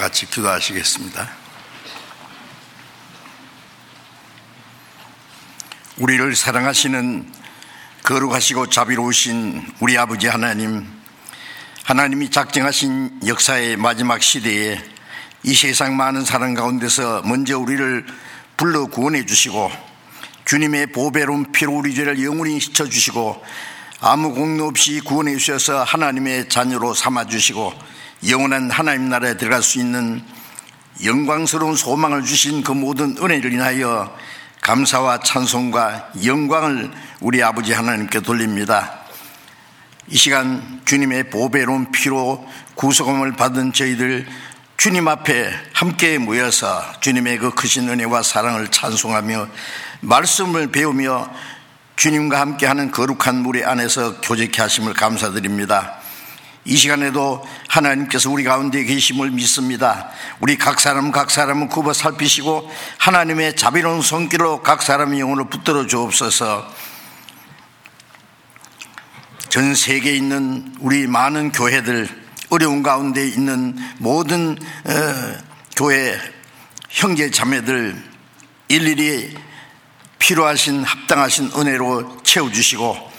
같이 기도하시겠습니다. 우리를 사랑하시는 거룩하시고 자비로우신 우리 아버지 하나님, 하나님이 작정하신 역사의 마지막 시대에 이 세상 많은 사람 가운데서 먼저 우리를 불러 구원해 주시고 주님의 보배로운 피로 우리 죄를 영원히 씻어주시고 아무 공로 없이 구원해 주셔서 하나님의 자녀로 삼아주시고 영원한 하나님 나라에 들어갈 수 있는 영광스러운 소망을 주신 그 모든 은혜를 인하여 감사와 찬송과 영광을 우리 아버지 하나님께 돌립니다. 이 시간 주님의 보배로운 피로 구속함을 받은 저희들 주님 앞에 함께 모여서 주님의 그 크신 은혜와 사랑을 찬송하며 말씀을 배우며 주님과 함께하는 거룩한 무리 안에서 교제케 하심을 감사드립니다. 이 시간에도 하나님께서 우리 가운데 계심을 믿습니다. 우리 각 사람은 굽어 살피시고 하나님의 자비로운 손길로 각 사람의 영혼을 붙들어 주옵소서. 전 세계에 있는 우리 많은 교회들, 어려운 가운데 있는 모든 교회 형제 자매들 일일이 필요하신 합당하신 은혜로 채워주시고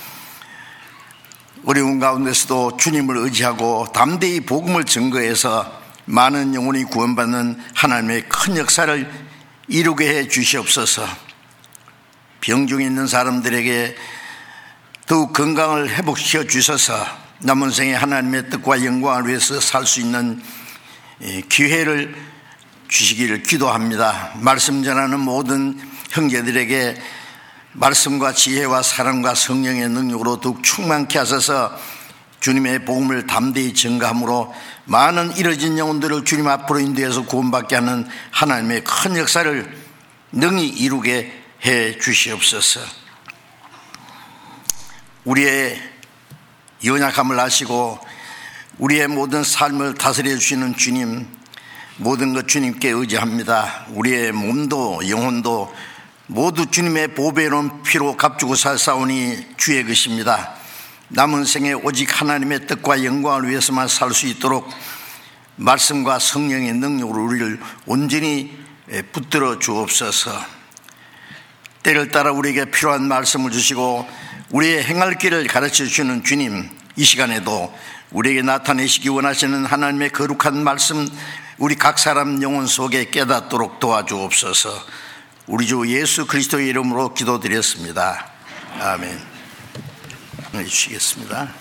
어려운 가운데서도 주님을 의지하고 담대히 복음을 증거해서 많은 영혼이 구원받는 하나님의 큰 역사를 이루게 해 주시옵소서. 병중에 있는 사람들에게 더욱 건강을 회복시켜 주셔서 남은 생에 하나님의 뜻과 영광을 위해서 살 수 있는 기회를 주시기를 기도합니다. 말씀 전하는 모든 형제들에게 말씀과 지혜와 사랑과 성령의 능력으로 더욱 충만케 하셔서 주님의 복음을 담대히 증거함으로 많은 잃어진 영혼들을 주님 앞으로 인도해서 구원받게 하는 하나님의 큰 역사를 능히 이루게 해 주시옵소서. 우리의 연약함을 아시고 우리의 모든 삶을 다스려 주시는 주님, 모든 것 주님께 의지합니다. 우리의 몸도 영혼도 모두 주님의 보배로운 피로 값주고 살사오니 주의 것입니다. 남은 생에 오직 하나님의 뜻과 영광을 위해서만 살 수 있도록 말씀과 성령의 능력으로 우리를 온전히 붙들어 주옵소서. 때를 따라 우리에게 필요한 말씀을 주시고 우리의 행할 길을 가르쳐 주시는 주님, 이 시간에도 우리에게 나타내시기 원하시는 하나님의 거룩한 말씀 우리 각 사람 영혼 속에 깨닫도록 도와주옵소서. 우리 주 예수 그리스도의 이름으로 기도드렸습니다. 아멘. 해주시겠습니다.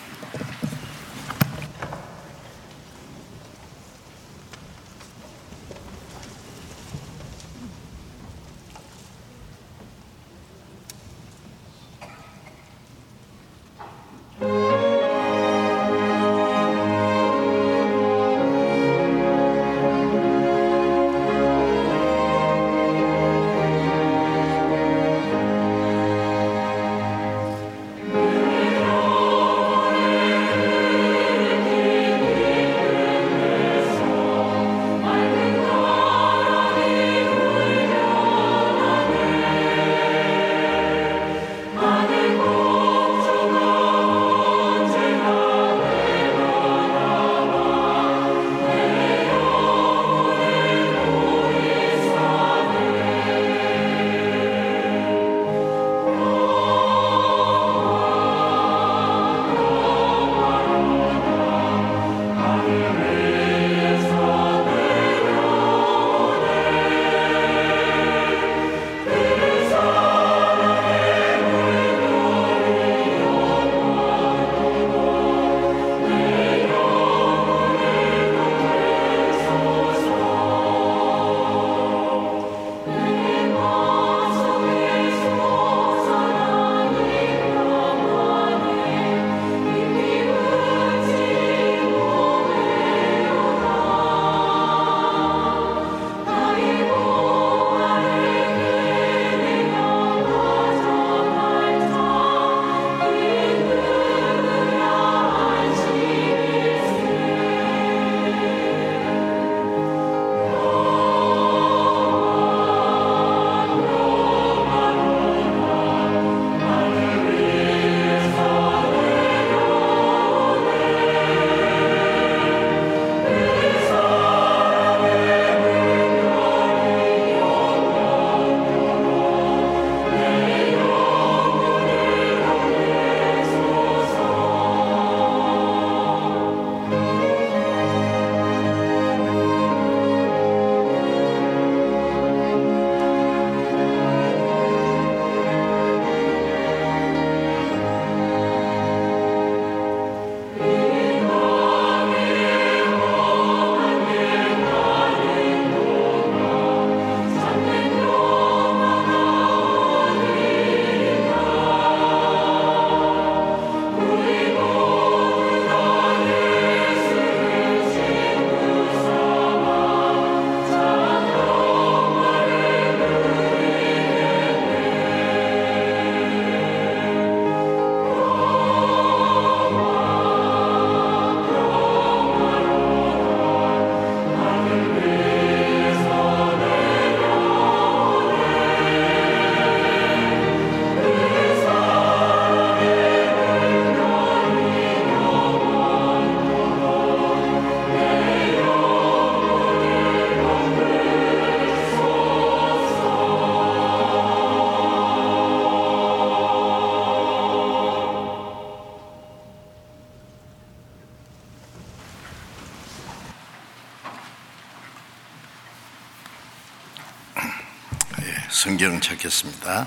성경 찾겠습니다.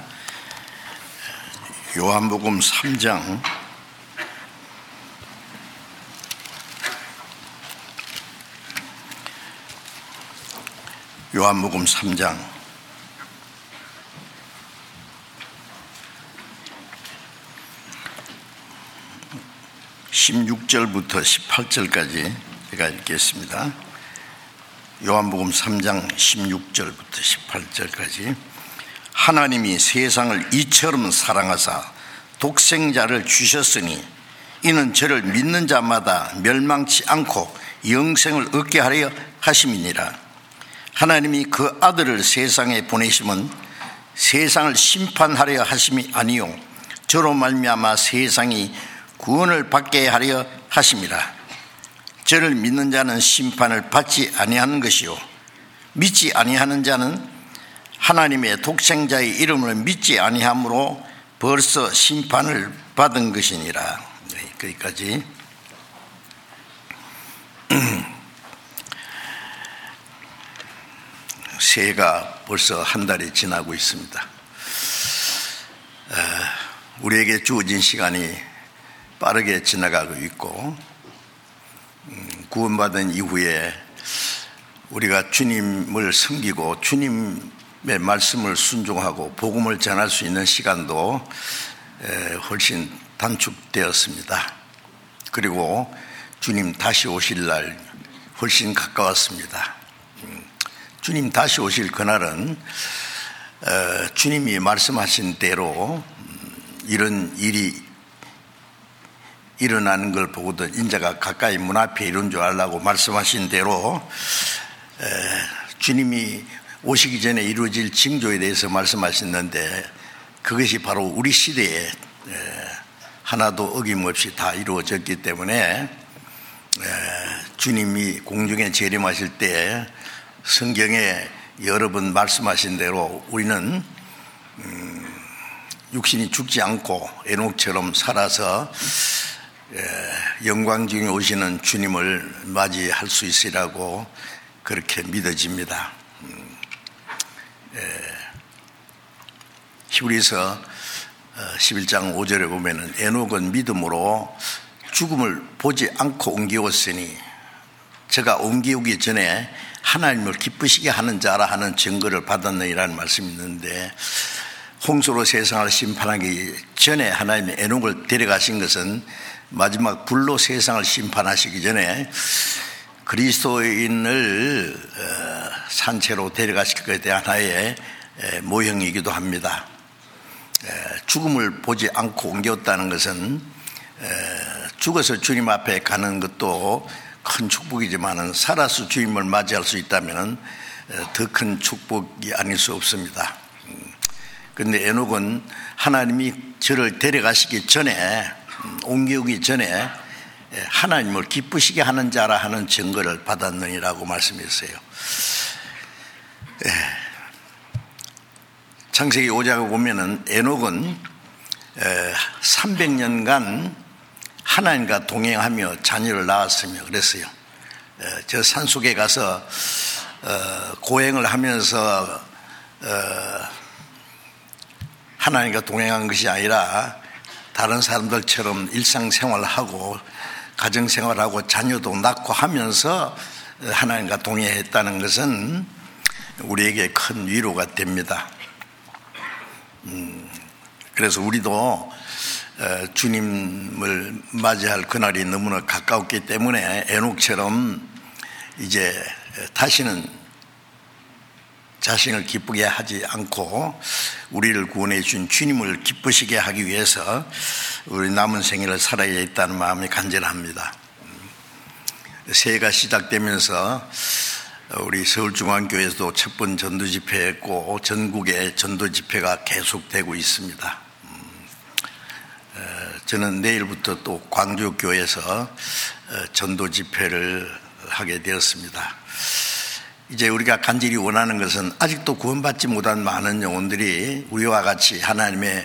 요한복음 3장 요한복음 3장 16절부터 18절까지 제가 읽겠습니다. 요한복음 3장 16절부터 18절까지. 하나님이 세상을 이처럼 사랑하사 독생자를 주셨으니 이는 저를 믿는 자마다 멸망치 않고 영생을 얻게 하려 하심이니라. 하나님이 그 아들을 세상에 보내심은 세상을 심판하려 하심이 아니요 저로 말미암아 세상이 구원을 받게 하려 하심이라. 저를 믿는 자는 심판을 받지 아니하는 것이요 믿지 아니하는 자는 하나님의 독생자의 이름을 믿지 아니함으로 벌써 심판을 받은 것이니라. 거기까지. 새해가 벌써 한 달이 지나고 있습니다. 우리에게 주어진 시간이 빠르게 지나가고 있고, 구원받은 이후에 우리가 주님을 섬기고 주님의 말씀을 순종하고 복음을 전할 수 있는 시간도 훨씬 단축되었습니다. 그리고 주님 다시 오실 날 훨씬 가까웠습니다. 주님 다시 오실 그날은 주님이 말씀하신 대로 이런 일이 일어나는 걸 보고도 인자가 가까이 문 앞에 이른 줄 알라고 말씀하신 대로 주님이 오시기 전에 이루어질 징조에 대해서 말씀하셨는데 그것이 바로 우리 시대에 하나도 어김없이 다 이루어졌기 때문에 주님이 공중에 재림하실 때 성경에 여러 번 말씀하신 대로 우리는 육신이 죽지 않고 에녹처럼 살아서 영광 중에 오시는 주님을 맞이할 수 있으리라고 그렇게 믿어집니다. 히브리서 11장 5절에 보면은 에녹은 믿음으로 죽음을 보지 않고 옮겨왔으니 저가 옮기기 전에 하나님을 기쁘시게 하는 자라 하는 증거를 받았느니라는 말씀이 있는데, 홍수로 세상을 심판하기 전에 하나님이 에녹을 데려가신 것은 마지막 불로 세상을 심판하시기 전에 그리스도인을 산채로 데려가실 것에 대한 하나의 모형이기도 합니다. 죽음을 보지 않고 옮겼다는 것은 죽어서 주님 앞에 가는 것도 큰 축복이지만 살아서 주님을 맞이할 수 있다면 더 큰 축복이 아닐 수 없습니다. 그런데 에녹은 하나님이 저를 데려가시기 전에, 옮겨오기 전에 하나님을 기쁘시게 하는 자라 하는 증거를 받았느니라고 말씀했어요. 창세기 5장에 보면은 에녹은 300년간 하나님과 동행하며 자녀를 낳았으며 그랬어요. 저 산속에 가서 고행을 하면서 하나님과 동행한 것이 아니라 다른 사람들처럼 일상생활하고 가정생활하고 자녀도 낳고 하면서 하나님과 동행했다는 것은 우리에게 큰 위로가 됩니다. 그래서 우리도 주님을 맞이할 그날이 너무나 가까웠기 때문에 에녹처럼 이제 다시는 자신을 기쁘게 하지 않고 우리를 구원해 준 주님을 기쁘시게 하기 위해서 우리 남은 생애를 살아야 했다는 마음이 간절합니다. 새해가 시작되면서 우리 서울중앙교회에서도 첫 번 전도 집회했고 전국의 전도 집회가 계속되고 있습니다. 저는 내일부터 또 광주교회에서 전도 집회를 하게 되었습니다. 이제 우리가 간절히 원하는 것은 아직도 구원받지 못한 많은 영혼들이 우리와 같이 하나님의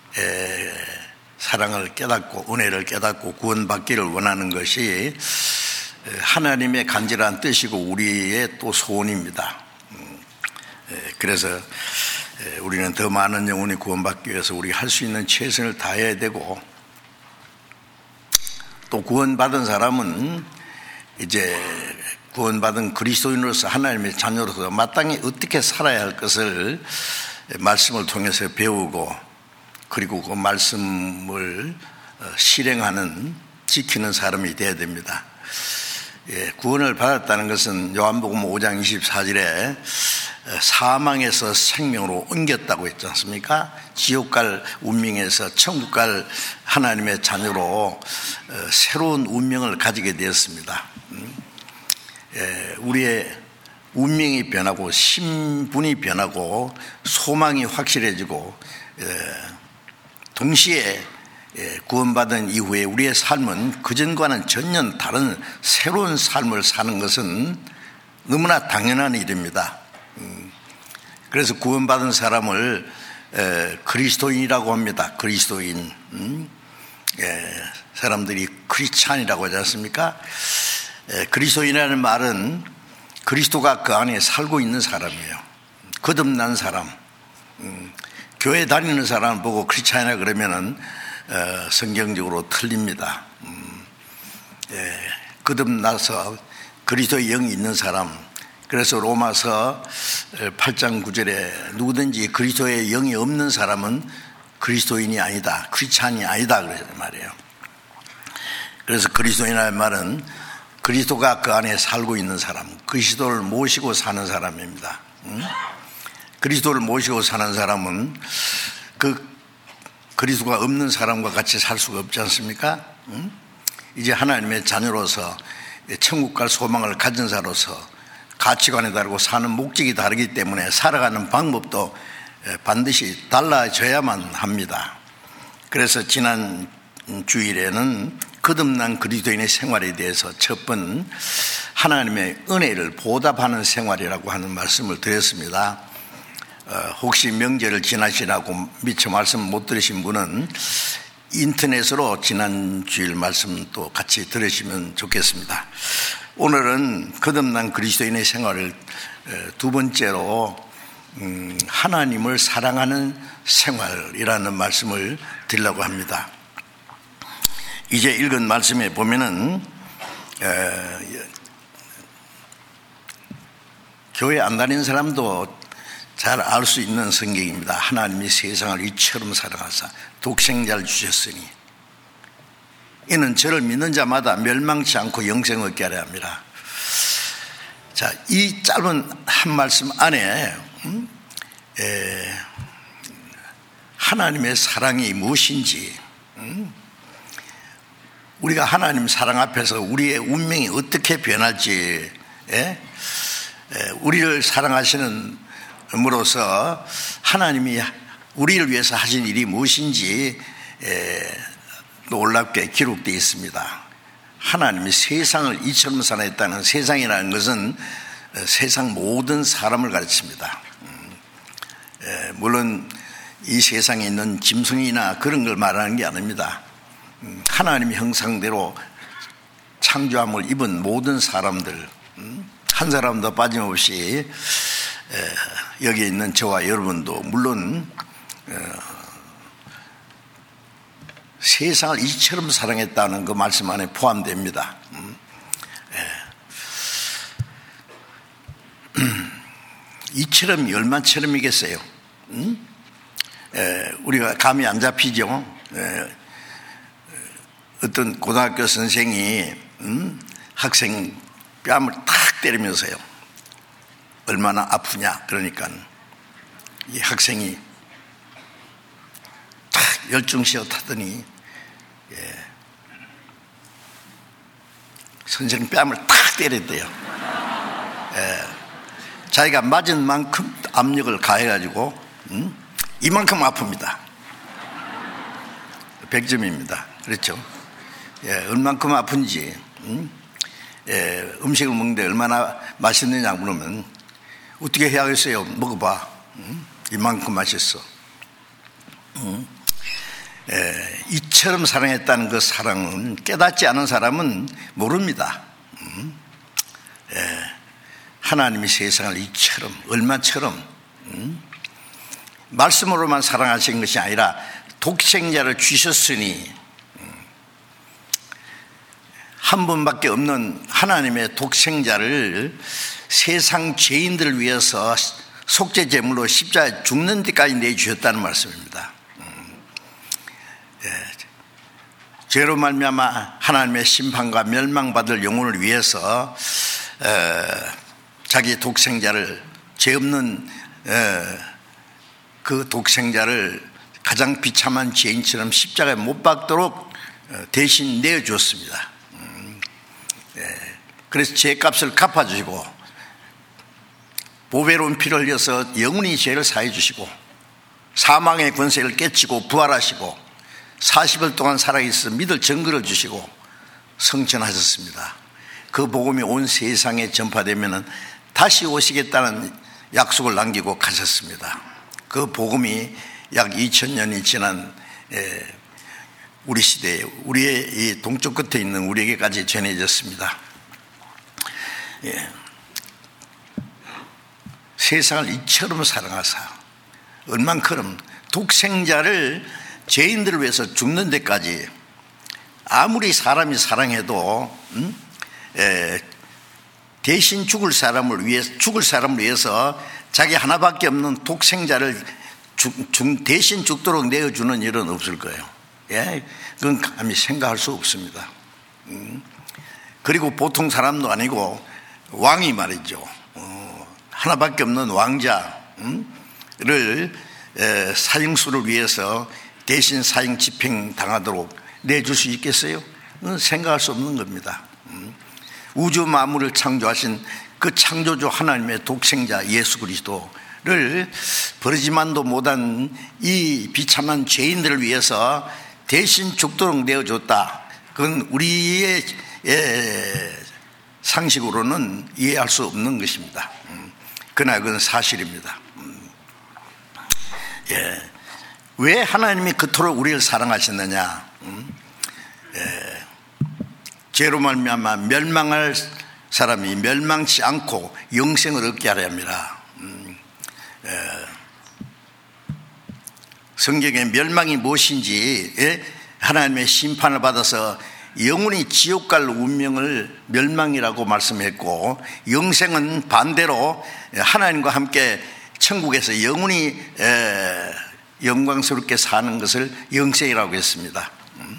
사랑을 깨닫고 은혜를 깨닫고 구원받기를 원하는 것이 하나님의 간절한 뜻이고 우리의 또 소원입니다. 그래서 우리는 더 많은 영혼이 구원받기 위해서 우리가 할 수 있는 최선을 다해야 되고, 또 구원받은 사람은 이제 구원받은 그리스도인으로서 하나님의 자녀로서 마땅히 어떻게 살아야 할 것을 말씀을 통해서 배우고, 그리고 그 말씀을 실행하는, 지키는 사람이 되어야 됩니다. 구원을 받았다는 것은 요한복음 5장 24절에 사망에서 생명으로 옮겼다고 했지 않습니까? 지옥 갈 운명에서 천국 갈 하나님의 자녀로 새로운 운명을 가지게 되었습니다. 우리의 운명이 변하고 신분이 변하고 소망이 확실해지고, 동시에 구원받은 이후에 우리의 삶은 그전과는 전혀 다른 새로운 삶을 사는 것은 너무나 당연한 일입니다. 그래서 구원받은 사람을 그리스도인이라고 합니다. 그리스도인. 사람들이 크리스찬이라고 하지 않습니까? 그리스도인이라는 말은 그리스도가 그 안에 살고 있는 사람이에요. 거듭난 사람. 교회 다니는 사람을 보고 크리스찬이라 그러면은 성경적으로 틀립니다. 거듭나서 그리스도의 영이 있는 사람. 그래서 로마서 8장 9절에 누구든지 그리스도의 영이 없는 사람은 그리스도인이 아니다, 크리스찬이 아니다 그러는 말이에요. 그래서 그리스도인이라는 말은 그리스도가 그 안에 살고 있는 사람, 그리스도를 모시고 사는 사람입니다. 그리스도를 모시고 사는 사람은 그 그리스도가 없는 사람과 같이 살 수가 없지 않습니까? 이제 하나님의 자녀로서 천국 갈 소망을 가진 자로서 가치관이 다르고 사는 목적이 다르기 때문에 살아가는 방법도 반드시 달라져야만 합니다. 그래서 지난 주일에는 거듭난 그리스도인의 생활에 대해서 첫 번 하나님의 은혜를 보답하는 생활이라고 하는 말씀을 드렸습니다. 혹시 명절을 지나시라고 미처 말씀 못 들으신 분은 인터넷으로 지난 주일 말씀 또 같이 들으시면 좋겠습니다. 오늘은 거듭난 그리스도인의 생활을 두 번째로 하나님을 사랑하는 생활이라는 말씀을 드리려고 합니다. 이제 읽은 말씀에 보면은 교회 안 다니는 사람도 잘 알 수 있는 성경입니다. 하나님이 세상을 이처럼 사랑하사 독생자를 주셨으니 이는 저를 믿는 자마다 멸망치 않고 영생을 얻게 하려 합니다. 자, 이 짧은 한 말씀 안에 하나님의 사랑이 무엇인지, 우리가 하나님 사랑 앞에서 우리의 운명이 어떻게 변할지, 우리를 사랑하시는 으로써 하나님이 우리를 위해서 하신 일이 무엇인지 놀랍게 기록되어 있습니다. 하나님이 세상을 이처럼 사랑했다는, 세상이라는 것은 세상 모든 사람을 가르칩니다. 물론 이 세상에 있는 짐승이나 그런 걸 말하는 게 아닙니다. 하나님의 형상대로 창조함을 입은 모든 사람들, 한 사람도 빠짐없이, 여기에 있는 저와 여러분도 물론 세상을 이처럼 사랑했다는 그 말씀 안에 포함됩니다. 이처럼이 얼마처럼이겠어요? 우리가 감이 안 잡히죠? 어떤 고등학교 선생이 학생 뺨을 탁 때리면서요, 얼마나 아프냐 그러니까 이 학생이 탁 열중시어 타더니 선생님 뺨을 탁 때렸대요. 자기가 맞은 만큼 압력을 가해가지고 이만큼 아픕니다. 100점입니다. 그렇죠? 얼만큼 아픈지, 음식을 먹는데 얼마나 맛있느냐 물으면 어떻게 해야겠어요? 먹어봐. 이만큼 맛있어. 이처럼 사랑했다는 그 사랑은 깨닫지 않은 사람은 모릅니다. 하나님이 세상을 이처럼, 얼마처럼, 말씀으로만 사랑하신 것이 아니라 독생자를 주셨으니 한 분밖에 없는 하나님의 독생자를 세상 죄인들을 위해서 속죄제물로 십자가에 죽는 데까지 내주셨다는 말씀입니다. 죄로 말미암아 하나님의 심판과 멸망받을 영혼을 위해서 자기 독생자를, 죄 없는 그 독생자를 가장 비참한 죄인처럼 십자가에 못 박도록 대신 내어주었습니다. 그래서 죄값을 갚아주시고 보배로운 피를 흘려서 영원히 죄를 사해 주시고 사망의 권세를 깨치고 부활하시고 40일 동안 살아있어 믿을 증거를 주시고 성천하셨습니다. 그 복음이 온 세상에 전파되면 다시 오시겠다는 약속을 남기고 가셨습니다. 그 복음이 약 2000년이 지난 우리 시대에, 우리의 이 동쪽 끝에 있는 우리에게까지 전해졌습니다. 세상을 이처럼 사랑하사 얼만큼 독생자를 죄인들을 위해서 죽는 데까지, 아무리 사람이 사랑해도 대신 죽을 사람을 위해서 자기 하나밖에 없는 독생자를 대신 죽도록 내어주는 일은 없을 거예요. 그건 감히 생각할 수 없습니다. 그리고 보통 사람도 아니고 왕이 말이죠, 하나밖에 없는 왕자를 사형수를 위해서 대신 사형 집행 당하도록 내줄 수 있겠어요? 생각할 수 없는 겁니다. 우주 만물을 창조하신 그 창조주 하나님의 독생자 예수 그리스도를 버리지만도 못한 이 비참한 죄인들을 위해서 대신 죽도록 내어줬다. 그건 우리의 상식으로는 이해할 수 없는 것입니다. 그러나 그건 사실입니다. 왜 하나님이 그토록 우리를 사랑하셨느냐? 죄로 말미암아 멸망할 사람이 멸망치 않고 영생을 얻게 하려 합니다. 성경에 멸망이 무엇인지, 하나님의 심판을 받아서 영원히 지옥 갈 운명을 멸망이라고 말씀했고, 영생은 반대로 하나님과 함께 천국에서 영원히 영광스럽게 사는 것을 영생이라고 했습니다.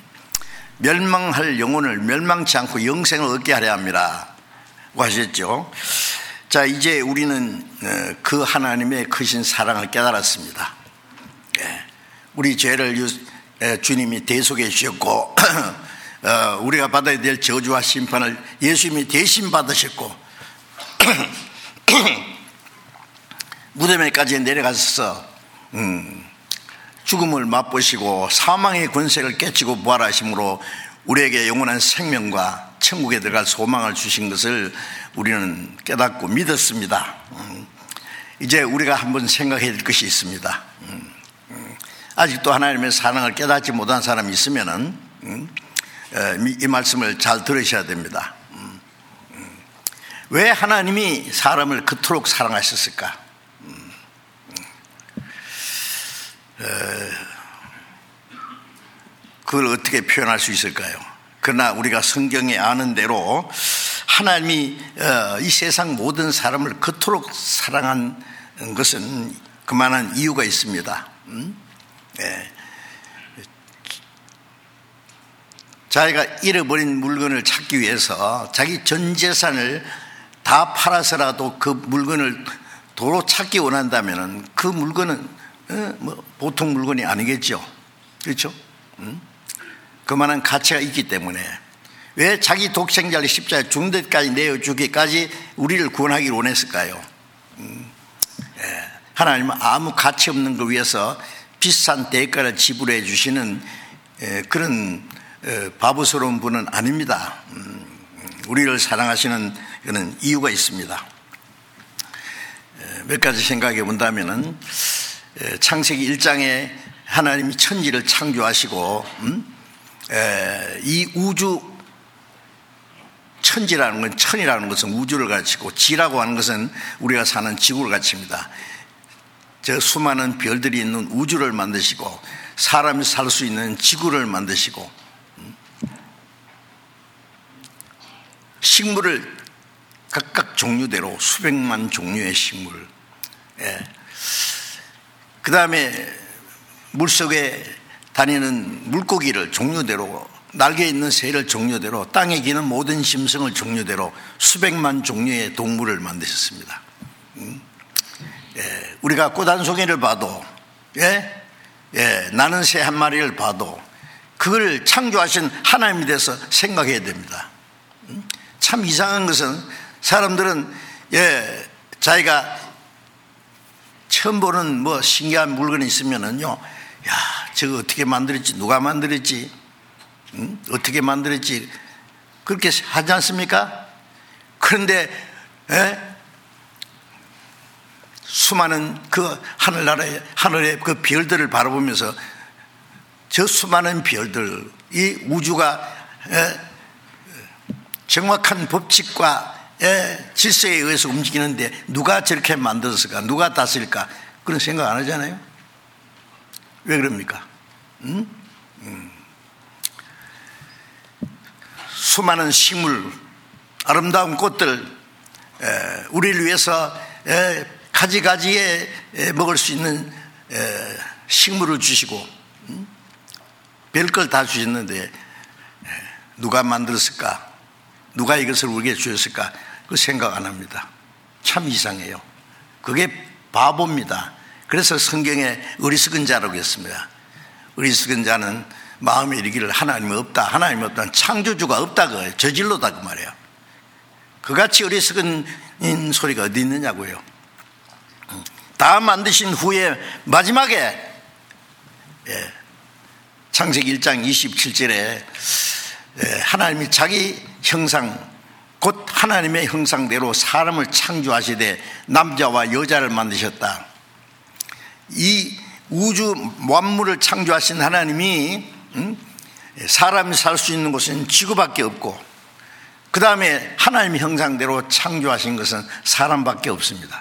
멸망할 영혼을 멸망치 않고 영생을 얻게 하려 합니다 고 하셨죠. 자, 이제 우리는 그 하나님의 크신 사랑을 깨달았습니다. 우리 죄를 주님이 대속해 주셨고 우리가 받아야 될 저주와 심판을 예수님이 대신 받으셨고 무덤에까지 내려가서 죽음을 맛보시고 사망의 권세를 깨치고 부활하심으로 우리에게 영원한 생명과 천국에 들어갈 소망을 주신 것을 우리는 깨닫고 믿었습니다. 이제 우리가 한번 생각해야 될 것이 있습니다. 아직도 하나님의 사랑을 깨닫지 못한 사람이 있으면은 이 말씀을 잘 들으셔야 됩니다. 왜 하나님이 사람을 그토록 사랑하셨을까? 그걸 어떻게 표현할 수 있을까요? 그러나 우리가 성경에 아는 대로 하나님이 이 세상 모든 사람을 그토록 사랑한 것은 그만한 이유가 있습니다. 자기가 잃어버린 물건을 찾기 위해서 자기 전 재산을 다 팔아서라도 그 물건을 도로 찾기 원한다면 그 물건은 보통 물건이 아니겠죠. 그렇죠? 그만한 가치가 있기 때문에 왜 자기 독생자를 십자가에 죽는 데까지 내어주기까지 우리를 구원하기를 원했을까요? 하나님은 아무 가치 없는 것 위해서 비싼 대가를 지불해 주시는 그런 바보스러운 분은 아닙니다. 우리를 사랑하시는 그런 이유가 있습니다. 몇 가지 생각해 본다면은 창세기 1장에 하나님이 천지를 창조하시고 이 우주, 천지라는 건, 천이라는 것은 우주를 가르치고 지라고 하는 것은 우리가 사는 지구를 가르칩니다. 저 수많은 별들이 있는 우주를 만드시고 사람이 살 수 있는 지구를 만드시고 식물을 각각 종류대로 수백만 종류의 식물, 그 다음에 물속에 다니는 물고기를 종류대로, 날개 있는 새를 종류대로, 땅에 기는 모든 짐승을 종류대로 수백만 종류의 동물을 만드셨습니다. 우리가 꽃 한 송이를 봐도, 나는 새 한 마리를 봐도 그걸 창조하신 하나님에 대해서 생각해야 됩니다. 참 이상한 것은 사람들은 자기가 처음 보는 뭐 신기한 물건이 있으면은요, 야, 저거 어떻게 만들었지, 누가 만들었지, 어떻게 만들었지, 그렇게 하지 않습니까? 그런데 수많은 그 하늘의 그 별들을 바라보면서 저 수많은 별들, 이 우주가 정확한 법칙과 질서에 의해서 움직이는데 누가 저렇게 만들었을까, 누가 다스릴까, 그런 생각 안 하잖아요. 왜 그럽니까? 수많은 식물, 아름다운 꽃들, 우리를 위해서 가지가지에 먹을 수 있는 식물을 주시고 별걸 다 주셨는데 누가 만들었을까, 누가 이것을 우리에게 주셨을까, 그 생각 안 합니다. 참 이상해요. 그게 바보입니다. 그래서 성경에 어리석은 자라고 했습니다. 어리석은 자는 마음에 이르기를 하나님이 없다, 하나님이 없다는, 창조주가 없다, 그 저질로다 그 말이에요. 그같이 어리석은 소리가 어디 있느냐고요. 다 만드신 후에 마지막에 창세기 1장 27절에 하나님이 자기 형상, 곧 하나님의 형상대로 사람을 창조하시되 남자와 여자를 만드셨다. 이 우주 만물을 창조하신 하나님이 사람이 살 수 있는 곳은 지구밖에 없고, 그 다음에 하나님의 형상대로 창조하신 것은 사람밖에 없습니다.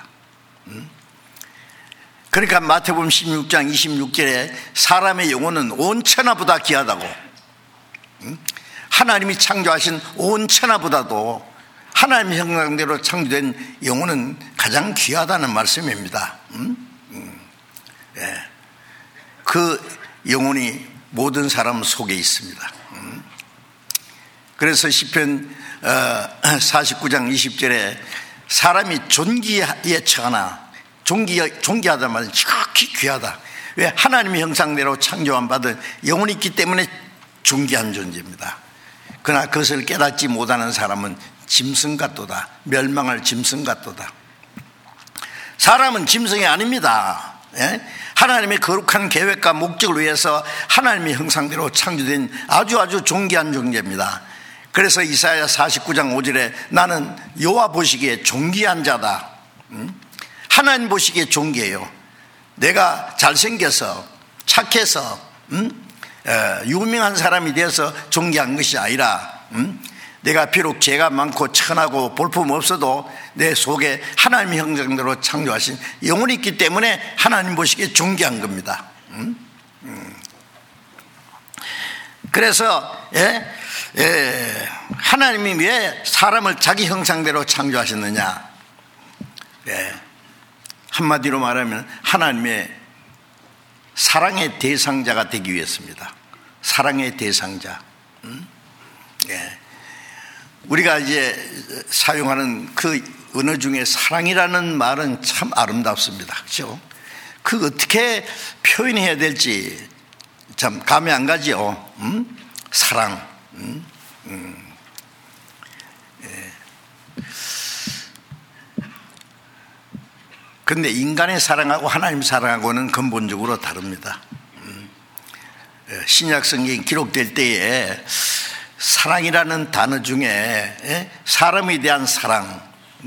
그러니까 마태복음 16장 26절에 사람의 영혼은 온 천하보다 귀하다고, 하나님이 창조하신 온 천하보다도 하나님의 형상대로 창조된 영혼은 가장 귀하다는 말씀입니다. 그 영혼이 모든 사람 속에 있습니다. 그래서 시편 49장 20절에 사람이 존귀에 처하나, 존귀하다 말은 지극히 귀하다. 왜? 하나님의 형상대로 창조한 받은 영혼이 있기 때문에 존귀한 존재입니다. 그러나 그것을 깨닫지 못하는 사람은 짐승 같도다, 멸망할 짐승 같도다. 사람은 짐승이 아닙니다. 하나님의 거룩한 계획과 목적을 위해서 하나님의 형상대로 창조된 아주 존귀한 존재입니다. 그래서 이사야 49장 5절에 나는 여호와 보시기에 존귀한 자다. 하나님 보시기에 존귀해요. 내가 잘생겨서 착해서 유명한 사람이 되어서 존귀한 것이 아니라, 내가 비록 죄가 많고 천하고 볼품 없어도 내 속에 하나님의 형상대로 창조하신 영혼이 있기 때문에 하나님 보시기에 존귀한 겁니다. 그래서 하나님이 왜 사람을 자기 형상대로 창조하셨느냐, 한마디로 말하면 하나님의 사랑의 대상자가 되기 위해서입니다. 사랑의 대상자. 우리가 이제 사용하는 그 언어 중에 사랑이라는 말은 참 아름답습니다. 그렇죠? 그 어떻게 표현해야 될지 참 감이 안 가죠. 사랑. 그런데 인간의 사랑하고 하나님 사랑하고는 근본적으로 다릅니다. 신약 성경이 기록될 때에 사랑이라는 단어 중에 사람에 대한 사랑,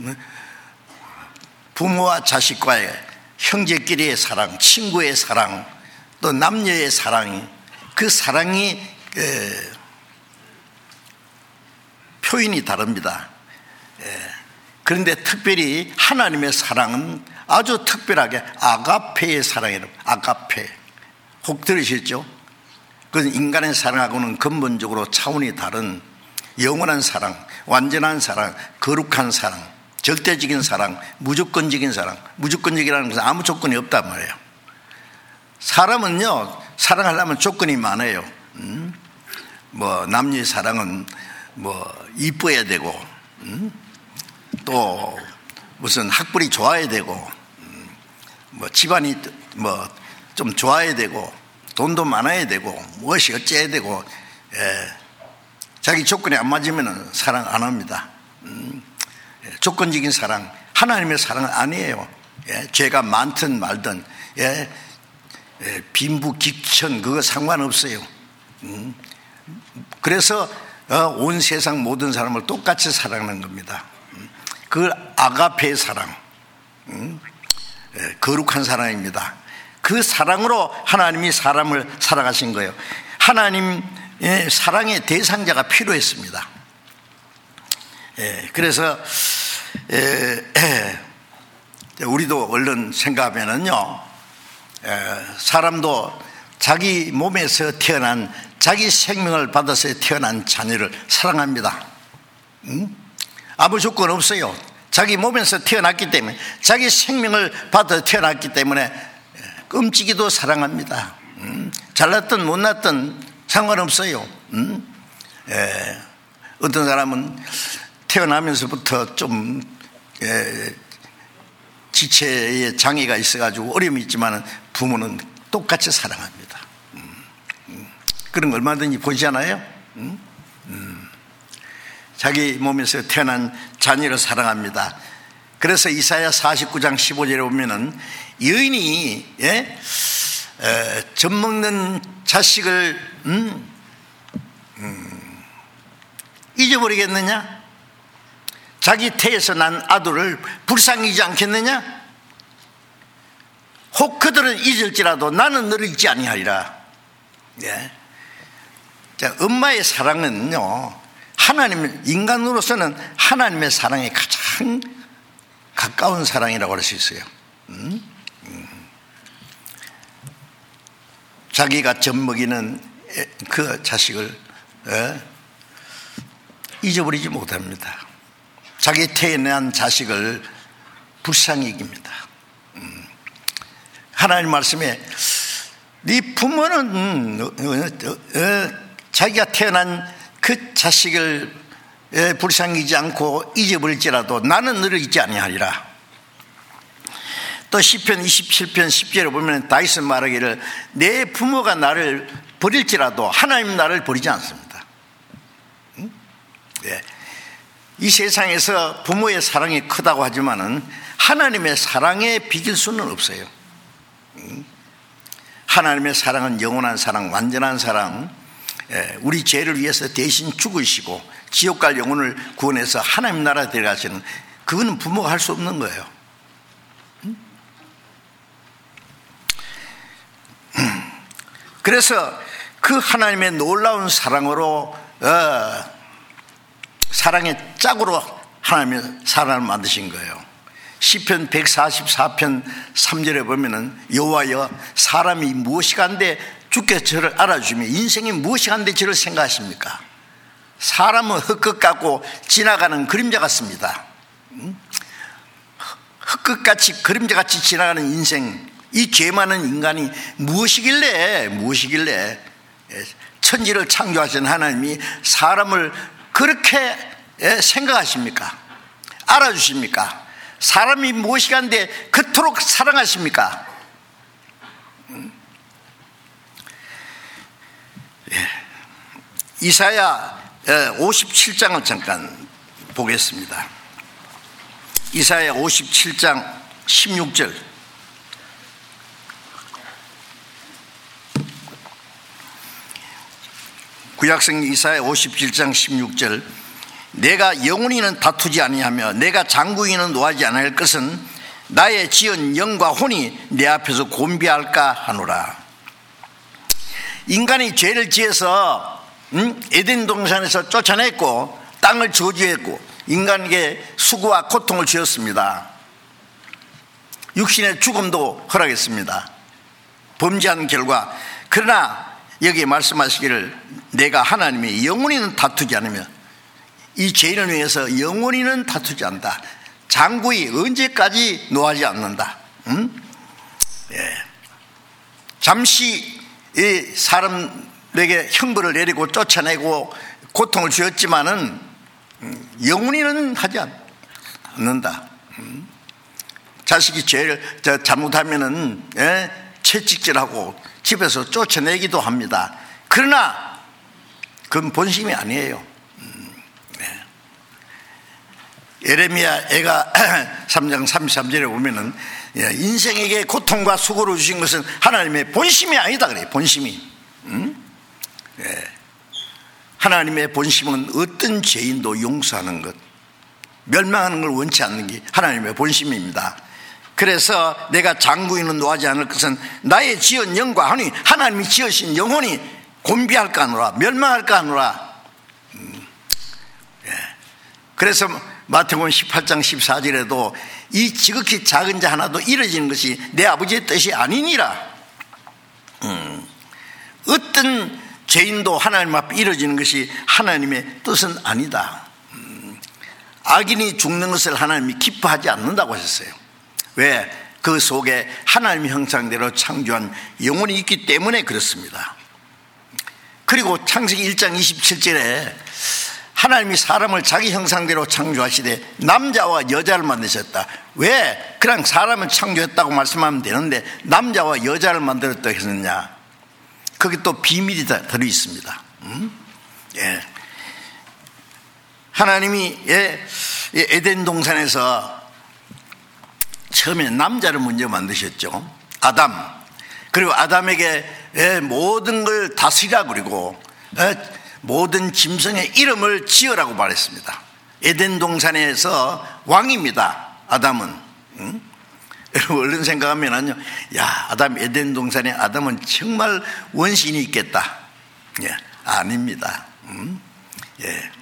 부모와 자식과의, 형제끼리의 사랑, 친구의 사랑, 또 남녀의 사랑, 그 사랑이 표현이 다릅니다. 그런데 특별히 하나님의 사랑은 아주 특별하게 아가페의 사랑이라고. 아가페 혹 들으셨죠? 그것은 인간의 사랑하고는 근본적으로 차원이 다른 영원한 사랑, 완전한 사랑, 거룩한 사랑, 절대적인 사랑, 무조건적인 사랑. 무조건적이라는 것은 아무 조건이 없단 말이에요. 사람은요, 사랑하려면 조건이 많아요. 남녀의 사랑은 이뻐야 되고, 또 무슨 학벌이 좋아야 되고, 집안이 좀 좋아야 되고, 돈도 많아야 되고, 무엇이 어째야 되고, 자기 조건이 안 맞으면 사랑 안 합니다. 조건적인 사랑, 하나님의 사랑은 아니에요. 죄가 많든 말든, 빈부귀천 그거 상관없어요. 그래서 온 세상 모든 사람을 똑같이 사랑하는 겁니다. 그 아가페의 사랑, 거룩한 사랑입니다. 그 사랑으로 하나님이 사람을 사랑하신 거예요. 하나님의 사랑의 대상자가 필요했습니다. 그래서 우리도 얼른 생각하면은요, 사람도 자기 몸에서 태어난, 자기 생명을 받아서 태어난 자녀를 사랑합니다. 아무 조건 없어요. 자기 몸에서 태어났기 때문에, 자기 생명을 받아 태어났기 때문에 끔찍이도 사랑합니다. 잘났든 못났든 상관없어요. 어떤 사람은 태어나면서부터 좀 지체에 장애가 있어가지고 어려움이 있지만 부모는 똑같이 사랑합니다. 그런 거 얼마든지 보시잖아요. 자기 몸에서 태어난 자녀를 사랑합니다. 그래서 이사야 49장 15절에 보면은 여인이 젖먹는 자식을 잊어버리겠느냐? 자기 태에서 난 아들을 불쌍히 여기지 않겠느냐? 혹 그들은 잊을지라도 나는 너를 잊지 아니하리라. 자, 엄마의 사랑은요, 하나님, 인간으로서는 하나님의 사랑에 가장 가까운 사랑이라고 할 수 있어요. 자기가 젖먹이는 그 자식을 잊어버리지 못합니다. 자기 태에 난 자식을 불쌍히 여깁니다. 하나님 말씀에 네 부모는 자기가 태어난 그 자식을 불쌍히 여기지 않고 잊어버릴지라도 나는 너를 잊지 아니하리라. 또 시편 27편 10절에 보면 다윗은 말하기를 내 부모가 나를 버릴지라도 하나님 나를 버리지 않습니다. 이 세상에서 부모의 사랑이 크다고 하지만은 하나님의 사랑에 비길 수는 없어요. 하나님의 사랑은 영원한 사랑, 완전한 사랑, 우리 죄를 위해서 대신 죽으시고 지옥 갈 영혼을 구원해서 하나님 나라에 데려가시는, 그거는 부모가 할 수 없는 거예요. 그래서 그 하나님의 놀라운 사랑으로 사랑의 짝으로 하나님의 사랑을 만드신 거예요. 시편 144편 3절에 보면은 여호와여 사람이 무엇이 간데 주께서 저를 알아주시며 인생이 무엇이 간데 저를 생각하십니까? 사람은 흙끝 같고 지나가는 그림자 같습니다. 흙끝같이 그림자같이 지나가는 인생, 이 죄 많은 인간이 무엇이길래 천지를 창조하신 하나님이 사람을 그렇게 생각하십니까? 알아주십니까? 사람이 무엇이 간데 그토록 사랑하십니까? 이사야 57장을 잠깐 보겠습니다. 이사야 57장 16절. 구약성 이사야 57장 16절. 내가 영원히는 다투지 아니하며 내가 장구인은 노하지 아니할 것은 나의 지은 영과 혼이 내 앞에서 곤비할까 하노라. 인간이 죄를 지어서 에덴 동산에서 쫓아냈고 땅을 저주했고 인간에게 수고와 고통을 주었습니다. 육신의 죽음도 허락했습니다. 범죄한 결과. 그러나 여기 말씀하시기를 내가 하나님이 영원히는 다투지 않으며 이 죄인을 위해서 영원히는 다투지 않는다. 장구이 언제까지 노하지 않는다. 예. 잠시 이 사람에게 형벌을 내리고 쫓아내고 고통을 주었지만은 영원히는 하지 않는다. 자식이 죄를 잘못하면은 채찍질하고 집에서 쫓아내기도 합니다. 그러나 그건 본심이 아니에요. 예레미야 애가 3장 33절에 보면은 인생에게 고통과 수고를 주신 것은 하나님의 본심이 아니다 그래요. 본심이. 하나님의 본심은 어떤 죄인도 용서하는 것, 멸망하는 걸 원치 않는 게 하나님의 본심입니다. 그래서 내가 장구인은 노하지 않을 것은 나의 지은 영과 하니 하나님이 지으신 영혼이 곤비할까 하노라, 멸망할까 하노라. 그래서 마태복음 18장 14절에도 이 지극히 작은 자 하나도 이루어지는 것이 내 아버지의 뜻이 아니니라. 어떤 죄인도 하나님 앞에 이루어지는 것이 하나님의 뜻은 아니다. 악인이 죽는 것을 하나님이 기뻐하지 않는다고 하셨어요. 왜? 그 속에 하나님의 형상대로 창조한 영혼이 있기 때문에 그렇습니다. 그리고 창세기 1장 27절에 하나님이 사람을 자기 형상대로 창조하시되 남자와 여자를 만드셨다. 왜? 그냥 사람을 창조했다고 말씀하면 되는데 남자와 여자를 만들었다고 했느냐? 거기 또 비밀이 들어 있습니다. 예. 하나님이 에덴 동산에서 처음에 남자를 먼저 만드셨죠. 아담. 그리고 아담에게 모든 걸 다스리라 그리고 모든 짐승의 이름을 지으라고 말했습니다. 에덴 동산에서 왕입니다. 아담은. 여러분 얼른 생각하면요, 야, 아담 에덴 동산에 아담은 정말 원신이 있겠다. 예, 아닙니다. 예.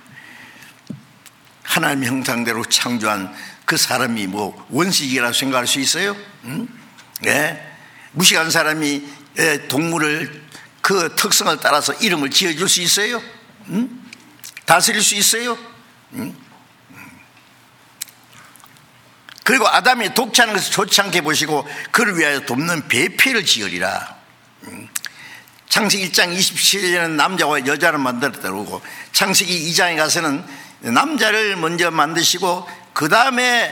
하나님의 형상대로 창조한 그 사람이 뭐 원시이라고 생각할 수 있어요? 예. 무식한 사람이 동물을 그 특성을 따라서 이름을 지어줄 수 있어요? 다스릴 수 있어요? 그리고 아담이 독차하는 것을 좋지 않게 보시고 그를 위하여 돕는 배필을 지으리라. 창세기 1장 27절에는 남자와 여자를 만들었다고, 창세기 2장에 가서는 남자를 먼저 만드시고 그 다음에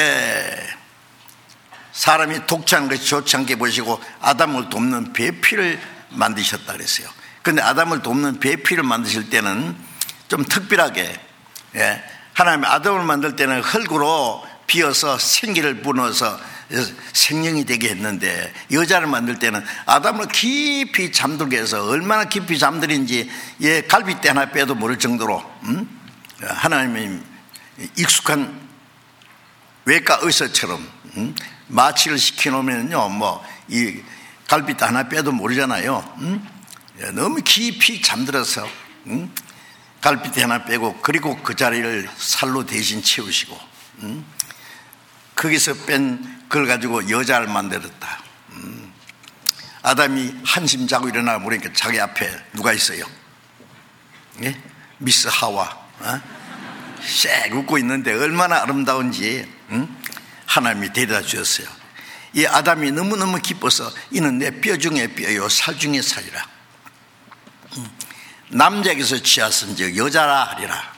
사람이 독차하는 것이 좋지 않게 보시고 아담을 돕는 배필을 만드셨다 그랬어요. 그런데 아담을 돕는 배필을 만드실 때는 좀 특별하게, 하나님이 아담을 만들 때는 흙으로 비어서 생기를 부어서 생명이 되게 했는데 여자를 만들 때는 아담을 깊이 잠들게 해서 얼마나 깊이 잠들인지 갈빗대 하나 빼도 모를 정도로 하나님이 익숙한 외과 의사처럼 마취를 시켜놓으면요, 뭐 이 갈빗대 하나 빼도 모르잖아요. 너무 깊이 잠들어서 갈빗대 하나 빼고 그리고 그 자리를 살로 대신 채우시고 거기서 뺀 그걸 가지고 여자를 만들었다. 아담이 한심 자고 일어나 보니까 자기 앞에 누가 있어요? 예? 미스 하와. 씩 웃고 있는데 얼마나 아름다운지 하나님이 데려다 주었어요. 이 아담이 너무너무 기뻐서 이는 내 뼈 중에 뼈요 살 중에 살이라. 남자에게서 취하선즉 여자라 하리라.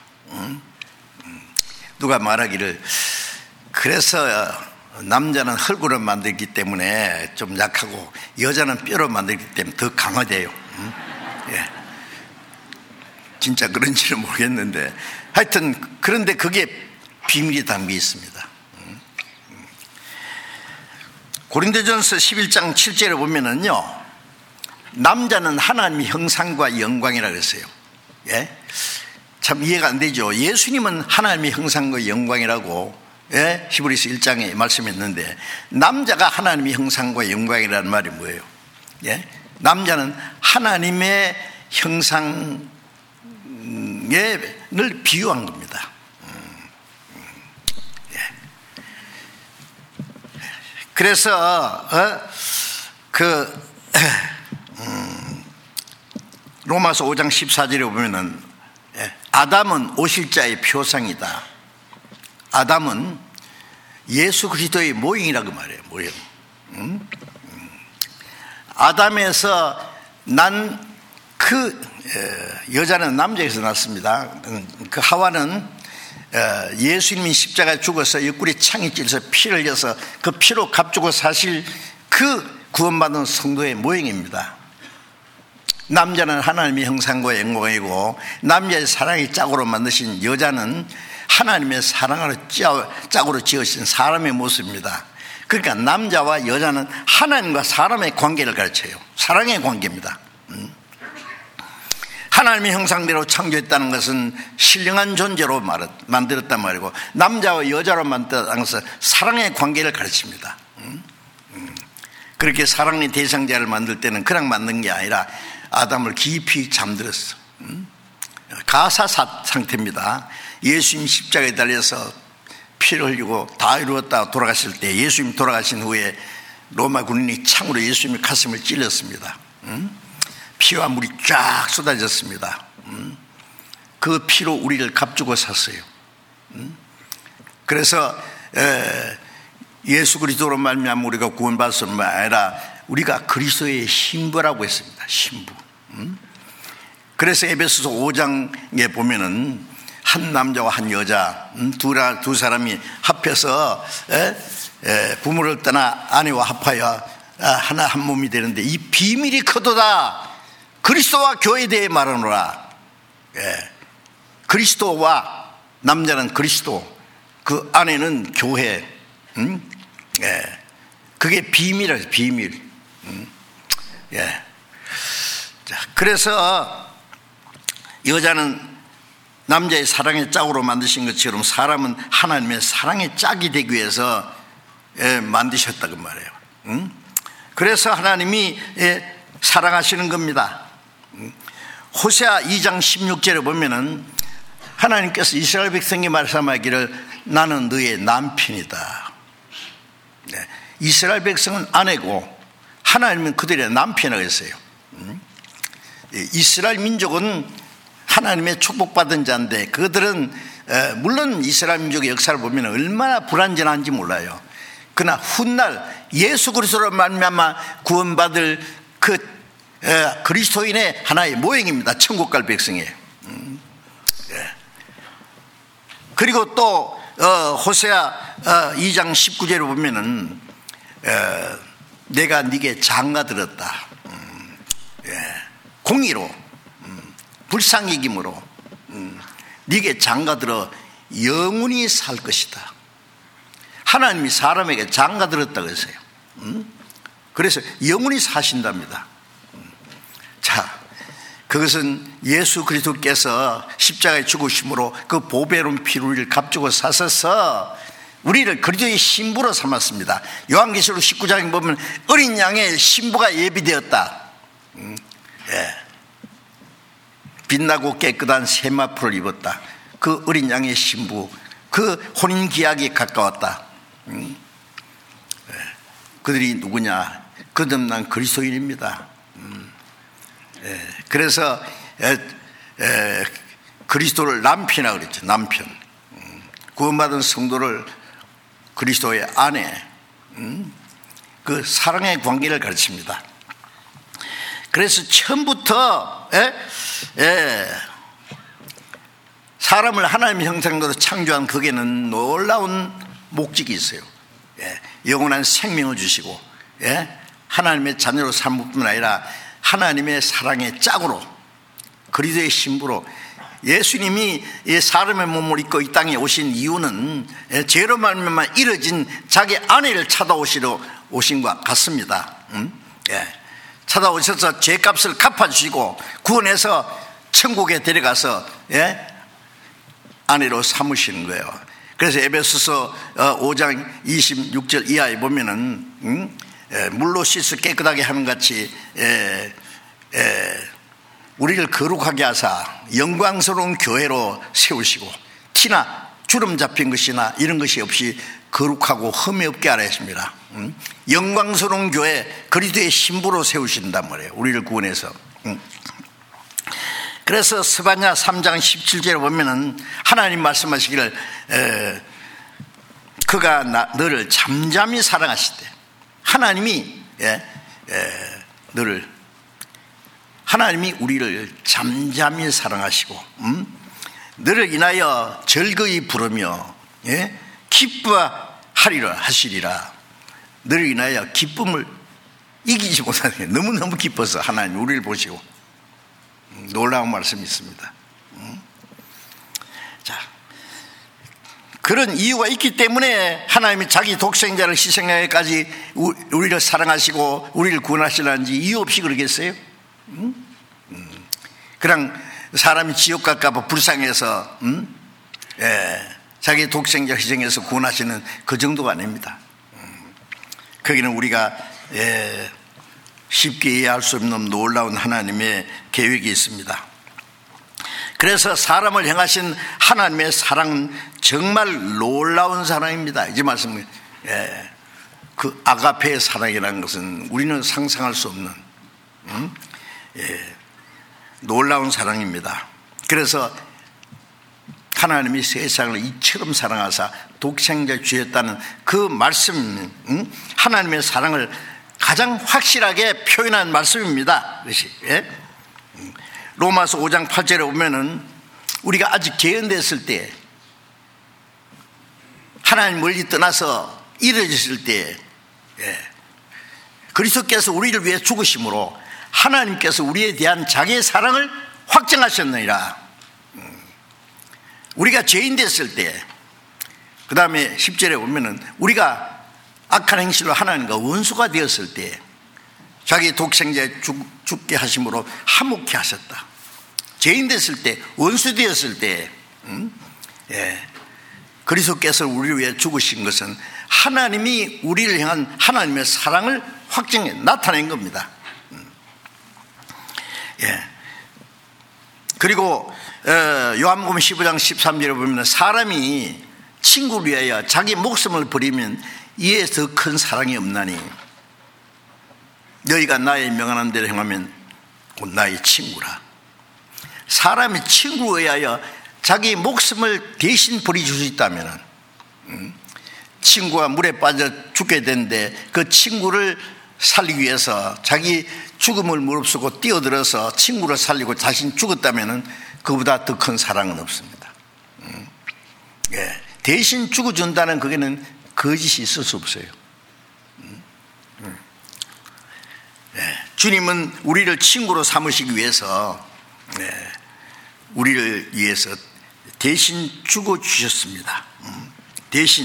누가 말하기를 그래서 남자는 흙으로 만들기 때문에 좀 약하고 여자는 뼈로 만들기 때문에 더 강하대요. 예. 진짜 그런지는 모르겠는데 하여튼 그런데 그게 비밀이 담겨 있습니다. 고린도전서 11장 7절에 보면은요, 남자는 하나님의 형상과 영광이라 그랬어요. 예? 참 이해가 안 되죠. 예수님은 하나님의 형상과 영광이라고 히브리서 1장에 말씀했는데 남자가 하나님의 형상과 영광이라는 말이 뭐예요? 예? 남자는 하나님의 형상을 비유한 겁니다. 그래서 로마서 5장 14절에 보면은 아담은 오실자의 표상이다. 아담은 예수 그리스도의 모형이라고 말해요. 모형. 아담에서 난 여자는 남자에서 났습니다. 그 하와는 예수님이 십자가에 죽어서 옆구리 창이 찔려서 피를 흘려서 그 피로 값주고 사실 그 구원받은 성도의 모형입니다. 남자는 하나님의 형상과 영광이고 남자의 사랑의 짝으로 만드신 여자는 하나님의 사랑으로 짝으로 지으신 사람의 모습입니다. 그러니까 남자와 여자는 하나님과 사람의 관계를 가르쳐요. 사랑의 관계입니다. 하나님의 형상대로 창조했다는 것은 신령한 존재로 만들었단 말이고, 남자와 여자로 만들었다는 것은 사랑의 관계를 가르칩니다. 그렇게 사랑의 대상자를 만들 때는 그냥 만든 게 아니라 아담을 깊이 잠들었어. 가사 상태입니다. 예수님 십자가에 달려서 피를 흘리고 다 이루었다 돌아가실 때, 예수님 돌아가신 후에 로마 군인이 창으로 예수님의 가슴을 찔렀습니다. 피와 물이 쫙 쏟아졌습니다. 그 피로 우리를 값주고 샀어요. 그래서 예수 그리스도로 말미암아 우리가 구원받을 뿐만 아니라 우리가 그리스도의 신부라고 했습니다. 신부. 그래서 에베소서 5장에 보면은 한 남자와 한 여자 두 사람이 합해서 부모를 떠나 아내와 합하여 하나 한 몸이 되는데 이 비밀이 크도다. 그리스도와 교회에 대해 말하노라. 그리스도와 남자는 그리스도, 그 안에는 교회. 그게 비밀이에요. 비밀. 자, 그래서 여자는 남자의 사랑의 짝으로 만드신 것처럼 사람은 하나님의 사랑의 짝이 되기 위해서 만드셨다고 말해요. 그래서 하나님이 사랑하시는 겁니다. 호세아 2장 16절에 보면은 하나님께서 이스라엘 백성에게 말씀하기를 나는 너의 남편이다. 이스라엘 백성은 아내고 하나님은 그들의 남편이라고 했어요. 이스라엘 민족은 하나님의 축복받은 자인데 그들은 물론 이스라엘 민족의 역사를 보면 얼마나 불완전한지 몰라요. 그러나 훗날 예수 그리스도로 말미암아 구원받을 그 그리스도인의 하나의 모형입니다. 천국 갈 백성이에요. 그리고 또 호세아 2장 19절에 보면은 내가 네게 장가들었다. 공의로 불쌍히 여김으로 네게 장가들어 영원히 살 것이다. 하나님이 사람에게 장가들었다고 했어요. 그래서 영원히 사신답니다. 자, 그것은 예수 그리스도께서 십자가에 죽으심으로 그 보배로운 피로 우리를 값주고 사셔서 우리를 그리스도의 신부로 삼았습니다. 요한계시록 19장에 보면 어린 양의 신부가 예비되었다. 빛나고 깨끗한 세마포를 입었다. 그 어린 양의 신부, 그 혼인기약이 가까웠다. 그들이 누구냐? 거듭난 그리스도인입니다. 그래서 그리스도를 남편이라고 그랬죠. 남편. 구원받은 성도를 그리스도의 아내, 그 사랑의 관계를 가르칩니다. 그래서 처음부터 사람을 하나님의 형상대로 창조한 거기에는 놀라운 목적이 있어요. 영원한 생명을 주시고 하나님의 자녀로 삼을 뿐만 아니라 하나님의 사랑의 짝으로 그리스도의 신부로 예수님이 사람의 몸을 입고 이 땅에 오신 이유는 죄로 말미암아 이뤄진 자기 아내를 찾아오시러 오신 것 같습니다. 찾아오셔서 죄값을 갚아주시고 구원해서 천국에 데려가서 아내로 삼으시는 거예요. 그래서 에베소서 5장 26절 이하에 보면은 물로 씻어 깨끗하게 하는 같이 우리를 거룩하게 하사 영광스러운 교회로 세우시고 티나 주름 잡힌 것이나 이런 것이 없이 거룩하고 흠이 없게 하라 했습니다. 영광스러운 교회 그리스도의 신부로 세우신단 말이에요. 우리를 구원해서. 그래서 스바냐 3장 17절에 보면은 하나님 말씀하시기를 그가 너를 잠잠히 사랑하시되 하나님이 하나님이 우리를 잠잠히 사랑하시고 너를 인하여 즐거이 부르며 기뻐하리라 하시리라. 너를 인하여 기쁨을 이기지 못하네. 너무너무 기뻐서 하나님 우리를 보시고. 놀라운 말씀이 있습니다. 자, 그런 이유가 있기 때문에 하나님이 자기 독생자를 희생하기까지 우리를 사랑하시고 우리를 구원하시라는지 이유 없이 그러겠어요? 그냥 사람이 지옥 갈까봐 불쌍해서 자기 독생자 희생해서 구원하시는 그 정도가 아닙니다. 거기는 우리가 쉽게 이해할 수 없는 놀라운 하나님의 계획이 있습니다. 그래서 사람을 향하신 하나님의 사랑은 정말 놀라운 사랑입니다. 이 말씀, 그 아가페의 사랑이라는 것은 우리는 상상할 수 없는 놀라운 사랑입니다. 그래서 하나님이 세상을 이처럼 사랑하사 독생자 주셨다는 그 말씀, 하나님의 사랑을 가장 확실하게 표현한 말씀입니다. 그것이. 로마서 5장 8절에 보면은 우리가 아직 개헌됐을 때, 하나님 멀리 떠나서 이루어졌을 때, 그리스도께서 우리를 위해 죽으심으로 하나님께서 우리에 대한 자기의 사랑을 확증하셨느니라. 우리가 죄인 됐을 때, 그 다음에 10절에 보면은 우리가 악한 행실로 하나님과 원수가 되었을 때 자기 독생자 죽게 하심으로 화목케 하셨다. 죄인 됐을 때, 원수 되었을 때, 그리스도께서 우리를 위해 죽으신 것은 하나님이 우리를 향한 하나님의 사랑을 확증해 나타낸 겁니다. 그리고 요한복음 15장 13절에 보면 사람이 친구를 위하여 자기 목숨을 버리면 이에 더 큰 사랑이 없나니 너희가 나의 명하는 대로 행하면 곧 나의 친구라. 사람이 친구에 의하여 자기 목숨을 대신 버려줄 수 있다면 친구가 물에 빠져 죽게 되는데 그 친구를 살리기 위해서 자기 죽음을 무릅쓰고 뛰어들어서 친구를 살리고 자신 죽었다면 그보다 더 큰 사랑은 없습니다. 대신 죽어준다는 그게는 거짓이 있을 수 없어요. 주님은 우리를 친구로 삼으시기 위해서 우리를 위해서 대신 죽어주셨습니다. 대신.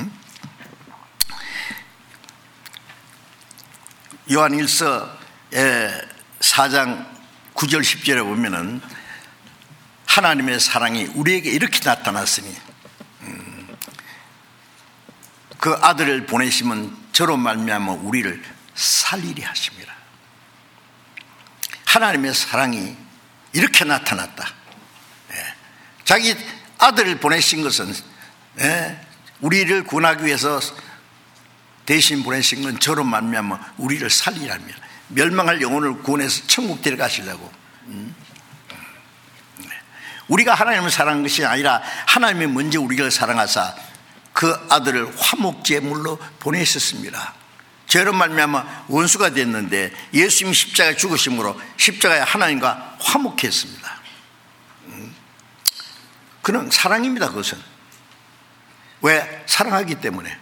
요한일서 4장 9절 10절에 보면은 하나님의 사랑이 우리에게 이렇게 나타났으니 그 아들을 보내시면 저로 말미암아 우리를 살리려 하십니다. 하나님의 사랑이 이렇게 나타났다. 자기 아들을 보내신 것은 우리를 구원하기 위해서 대신 보내신 건 저로 말미암아 우리를 살리라며 멸망할 영혼을 구원해서 천국 데려가시려고. 우리가 하나님을 사랑한 것이 아니라 하나님이 먼저 우리를 사랑하사 그 아들을 화목제물로 보내셨습니다. 죄로 말미암아 원수가 됐는데 예수님 십자가에 죽으심으로 십자가에 하나님과 화목했습니다. 그는 사랑입니다. 그것은 왜? 사랑하기 때문에.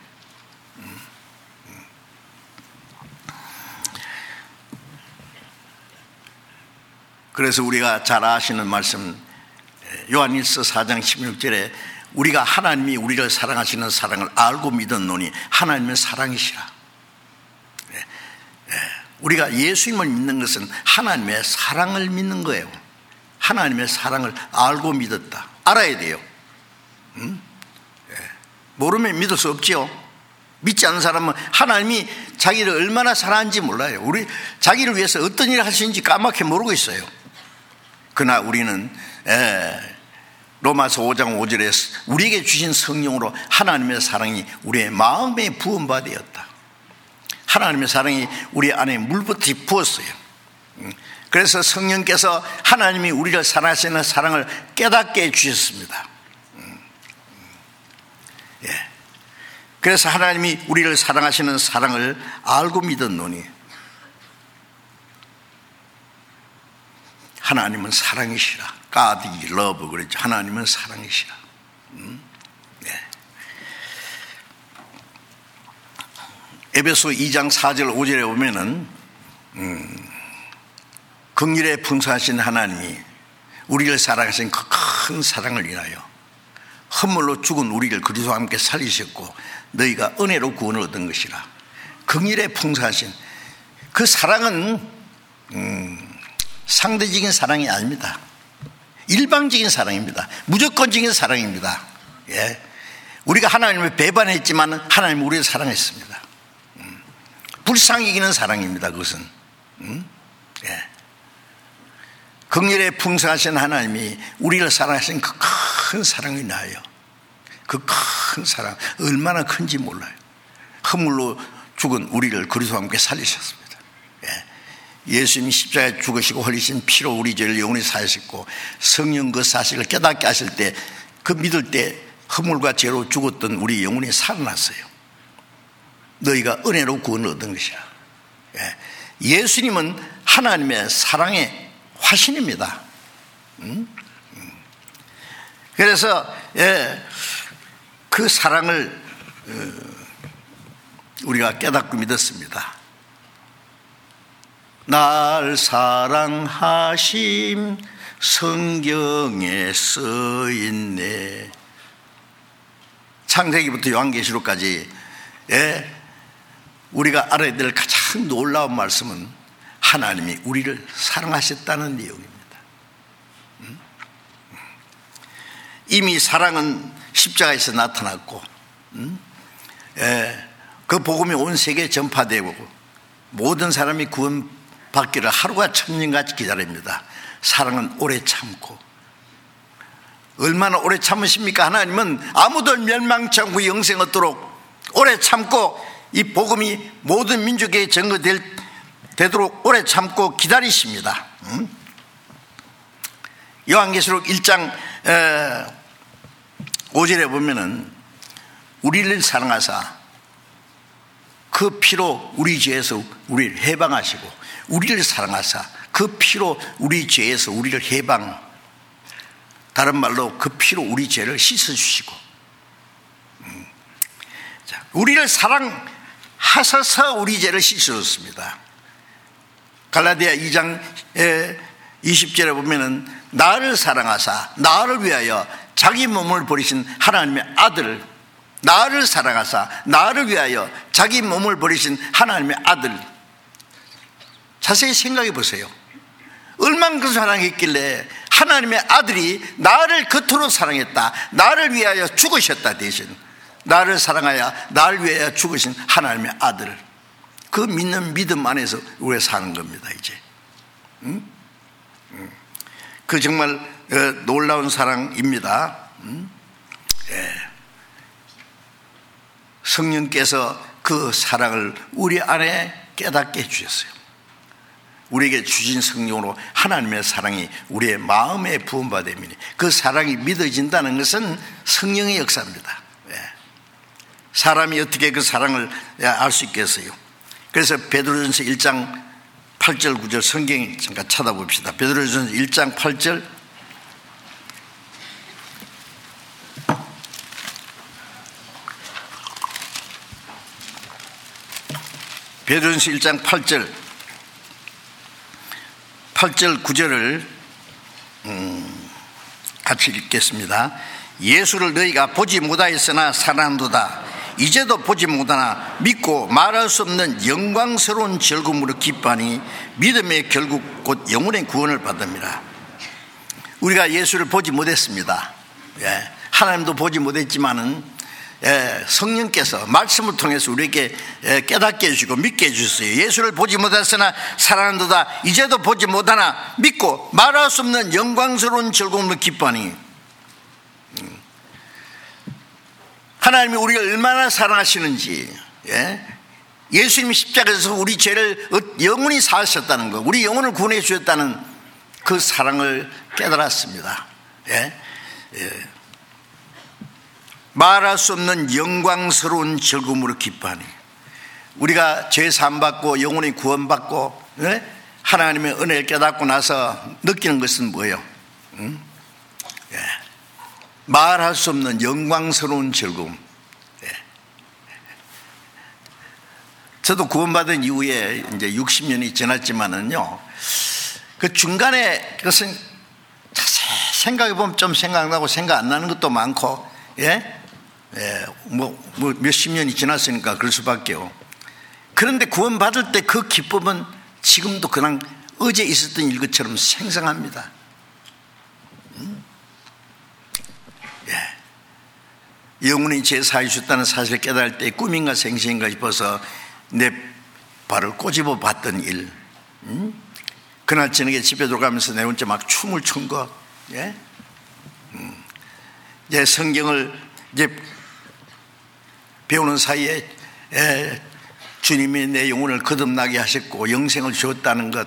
그래서 우리가 잘 아시는 말씀 요한일서 4장 16절에 우리가 하나님이 우리를 사랑하시는 사랑을 알고 믿었노니 하나님은 사랑이시라. 우리가 예수님을 믿는 것은 하나님의 사랑을 믿는 거예요. 하나님의 사랑을 알고 믿었다. 알아야 돼요. 모르면 믿을 수 없지요. 믿지 않는 사람은 하나님이 자기를 얼마나 사랑하는지 몰라요. 우리 자기를 위해서 어떤 일을 하시는지 까맣게 모르고 있어요. 그러나 우리는 로마서 5장 5절에 우리에게 주신 성령으로 하나님의 사랑이 우리의 마음에 부음받았다. 하나님의 사랑이 우리 안에 물부터 부었어요. 그래서 성령께서 하나님이 우리를 사랑하시는 사랑을 깨닫게 해주셨습니다. 그래서 하나님이 우리를 사랑하시는 사랑을 알고 믿었노니 하나님은 사랑이시라. God is love 그랬죠. 하나님은 사랑이시라. 에베소 2장 4절 5절에 보면은 긍휼에 풍성하신 하나님이 우리를 사랑하신 그 큰 사랑을 인하여 헌물로 죽은 우리를 그리스도와 함께 살리셨고 너희가 은혜로 구원을 얻은 것이라. 긍휼에 풍성하신 그 사랑은 상대적인 사랑이 아닙니다. 일방적인 사랑입니다. 무조건적인 사랑입니다. 우리가 하나님을 배반했지만 하나님은 우리를 사랑했습니다. 불쌍히 이기는 사랑입니다. 그것은 긍휼에 풍성하신 하나님이 우리를 사랑하신 그 큰 사랑이 나요. 그 큰 사랑 얼마나 큰지 몰라요. 허물로 죽은 우리를 그리스도와 함께 살리셨습니다. 예수님이 십자가에 죽으시고 흘리신 피로 우리 죄를 영원히 사하셨고 성령 그 사실을 깨닫게 하실 때 그 믿을 때 허물과 죄로 죽었던 우리 영혼이 살아났어요. 너희가 은혜로 구원을 얻은 것이야. 예수님은 하나님의 사랑의 화신입니다. 그래서 그 사랑을 우리가 깨닫고 믿었습니다. 날 사랑하심 성경에 써있네. 창세기부터 요한계시록까지 우리가 알아야 될 가장 놀라운 말씀은 하나님이 우리를 사랑하셨다는 내용입니다. 이미 사랑은 십자가에서 나타났고 그 복음이 온 세계에 전파되고 모든 사람이 구원받기를 하루가 천년같이 기다립니다. 사랑은 오래 참고 얼마나 오래 참으십니까? 하나님은 아무도 멸망치 않고 영생 얻도록 오래 참고 이 복음이 모든 민족에게 전거되도록 오래 참고 기다리십니다. 요한계시록 1장 5절에 보면은 우리를 사랑하사 그 피로 우리 죄에서 우리를 해방하시고 우리를 사랑하사 그 피로 우리 죄에서 우리를 해방, 다른 말로 그 피로 우리 죄를 씻어주시고 우리를 사랑하셔서 우리 죄를 씻어줬습니다. 갈라디아 2장 20절에 보면은 나를 사랑하사 나를 위하여 자기 몸을 버리신 하나님의 아들, 나를 사랑하사 나를 위하여 자기 몸을 버리신 하나님의 아들. 자세히 생각해 보세요. 얼만큼 사랑했길래 하나님의 아들이 나를 그토록 사랑했다. 나를 위하여 죽으셨다. 대신 나를 사랑하여 나를 위하여 죽으신 하나님의 아들. 그 믿는 믿음 안에서 우리가 사는 겁니다. 이제 그 정말 놀라운 사랑입니다. 성령께서 그 사랑을 우리 안에 깨닫게 해주셨어요. 우리에게 주신 성령으로 하나님의 사랑이 우리의 마음에 부음받음이니 그 사랑이 믿어진다는 것은 성령의 역사입니다. 사람이 어떻게 그 사랑을 알 수 있겠어요? 그래서 베드로전서 1장 8절 9절 성경 잠깐 찾아봅시다. 베드로전서 1장 8절 베드로전서 1장 8절 9절을 같이 읽겠습니다. 예수를 너희가 보지 못하였으나 사랑한도다. 이제도 보지 못하나 믿고 말할 수 없는 영광스러운 즐거움으로 기뻐하니 믿음의 결국 곧 영혼의 구원을 받음이라. 우리가 예수를 보지 못했습니다. 하나님도 보지 못했지만은 성령께서 말씀을 통해서 우리에게 깨닫게 해주시고 믿게 해주셨어요. 예수를 보지 못했으나 사랑한도다. 이제도 보지 못하나 믿고 말할 수 없는 영광스러운 즐거움을 기뻐하니 하나님이 우리를 얼마나 사랑하시는지, 예수님이 십자가에서 우리 죄를 영원히 사하셨다는 것, 우리 영혼을 구원해 주셨다는 그 사랑을 깨달았습니다. 말할 수 없는 영광스러운 즐거움으로 기뻐하니, 우리가 죄 사함받고 영혼이 구원받고 하나님의 은혜를 깨닫고 나서 느끼는 것은 뭐예요? 말할 수 없는 영광스러운 즐거움. 저도 구원받은 이후에 이제 60년이 지났지만은요, 그 중간에 그것은 자세히 생각해보면 좀 생각나고 생각 안 나는 것도 많고, 뭐 몇십 년이 지났으니까 그럴 수밖에요. 그런데 구원받을 때 그 기쁨은 지금도 그냥 어제 있었던 일 것처럼 생생합니다. 영원히 죄 사해 주셨다는 사실을 깨달을 때 꿈인가 생시인가 싶어서 내 발을 꼬집어 봤던 일, 그날 저녁에 집에 들어가면서 내 혼자 막 춤을 춘 것, 이제 성경을 이제 배우는 사이에 주님이 내 영혼을 거듭나게 하셨고 영생을 주었다는 것,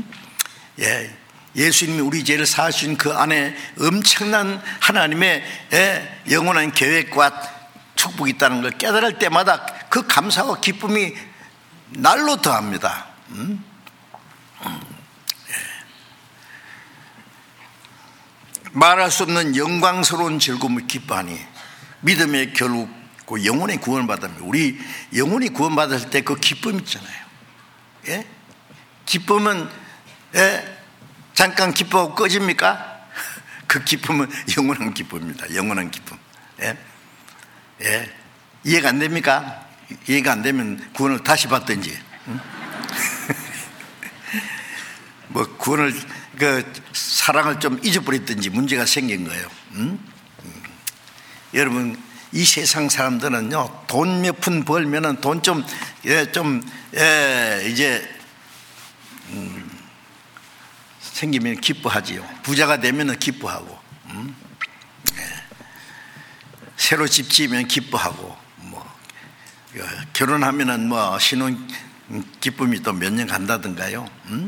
예수님이 우리 죄를 사하신 그 안에 엄청난 하나님의 영원한 계획과 축복이 있다는 걸 깨달을 때마다 그 감사와 기쁨이 날로 더합니다. 말할 수 없는 영광스러운 즐거움을 기뻐하니 믿음의 결국 그 영혼의 구원을 받으면, 우리 영혼이 구원받을 때 그 기쁨 있잖아요. 기쁨은 잠깐 기뻐하고 꺼집니까? 그 기쁨은 영원한 기쁨입니다. 영원한 기쁨. 이해가 안 됩니까? 이해가 안 되면 구원을 다시 받든지, 뭐 구원을 사랑을 좀 잊어버렸든지 문제가 생긴 거예요. 여러분, 이 세상 사람들은요, 돈 몇 푼 벌면은 돈 이제 생기면 기뻐하지요. 부자가 되면은 기뻐하고, 새로 집 지으면 기뻐하고, 뭐 결혼하면은 뭐 신혼 기쁨이 또 몇 년 간다든가요.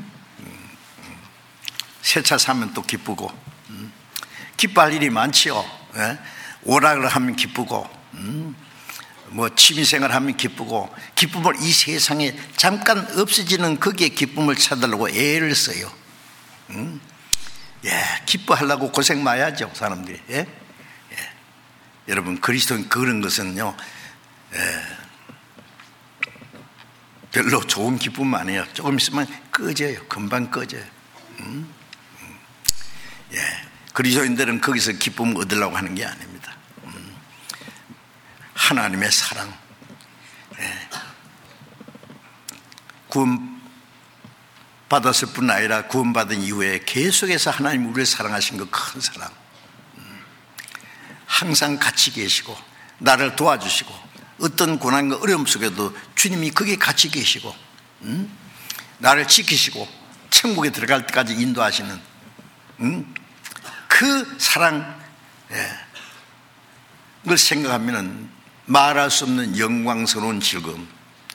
새 차 사면 또 기쁘고, 기뻐할 일이 많지요. 오락을 하면 기쁘고, 뭐 취미생활 하면 기쁘고, 기쁨을 이 세상에 잠깐 없어지는 거기에 기쁨을 찾으려고 애를 써요. 기뻐하려고 고생 많이 하죠, 사람들이. 여러분, 그리스도인 그런 것은요, 별로 좋은 기쁨 아니에요. 조금 있으면 꺼져요. 금방 꺼져요. 그리스도인들은 거기서 기쁨을 얻으려고 하는 게 아닙니다. 하나님의 사랑, 구원 받았을 뿐 아니라 구원받은 이후에 계속해서 하나님 우리를 사랑하신 그 큰 사랑, 항상 같이 계시고 나를 도와주시고 어떤 고난과 어려움 속에도 주님이 거기에 같이 계시고, 나를 지키시고 천국에 들어갈 때까지 인도하시는 그 사랑, 을 생각하면 말할 수 없는 영광스러운 즐거움,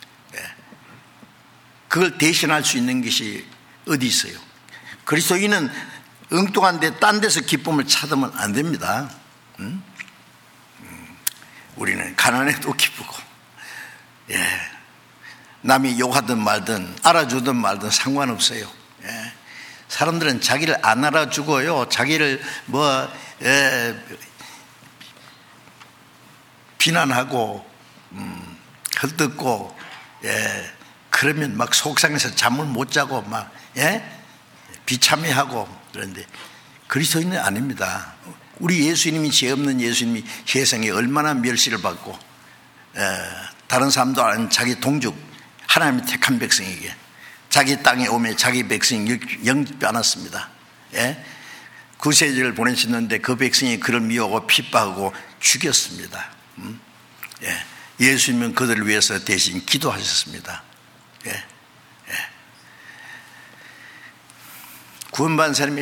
그걸 대신할 수 있는 것이 어디 있어요? 그리스도인은 엉뚱한데 딴 데서 기쁨을 찾으면 안 됩니다. 우리는 가난해도 기쁘고, 남이 욕하든 말든 알아주든 말든 상관없어요. 사람들은 자기를 안 알아주고요, 자기를 비난하고 헐뜯고, 그러면 막 속상해서 잠을 못 자고 막 비참해하고. 그런데 그리스도인은 아닙니다. 우리 예수님이, 죄 없는 예수님이 세상에 얼마나 멸시를 받고, 다른 사람도 아닌 자기 동족 하나님이 택한 백성에게 자기 땅에 오며 자기 백성이 영접지 않았습니다. 구세주를 보내셨는데 그 백성이 그를 미워하고 핍박하고 죽였습니다. 예수님은 그들을 위해서 대신 기도하셨습니다. 구원받은 사람이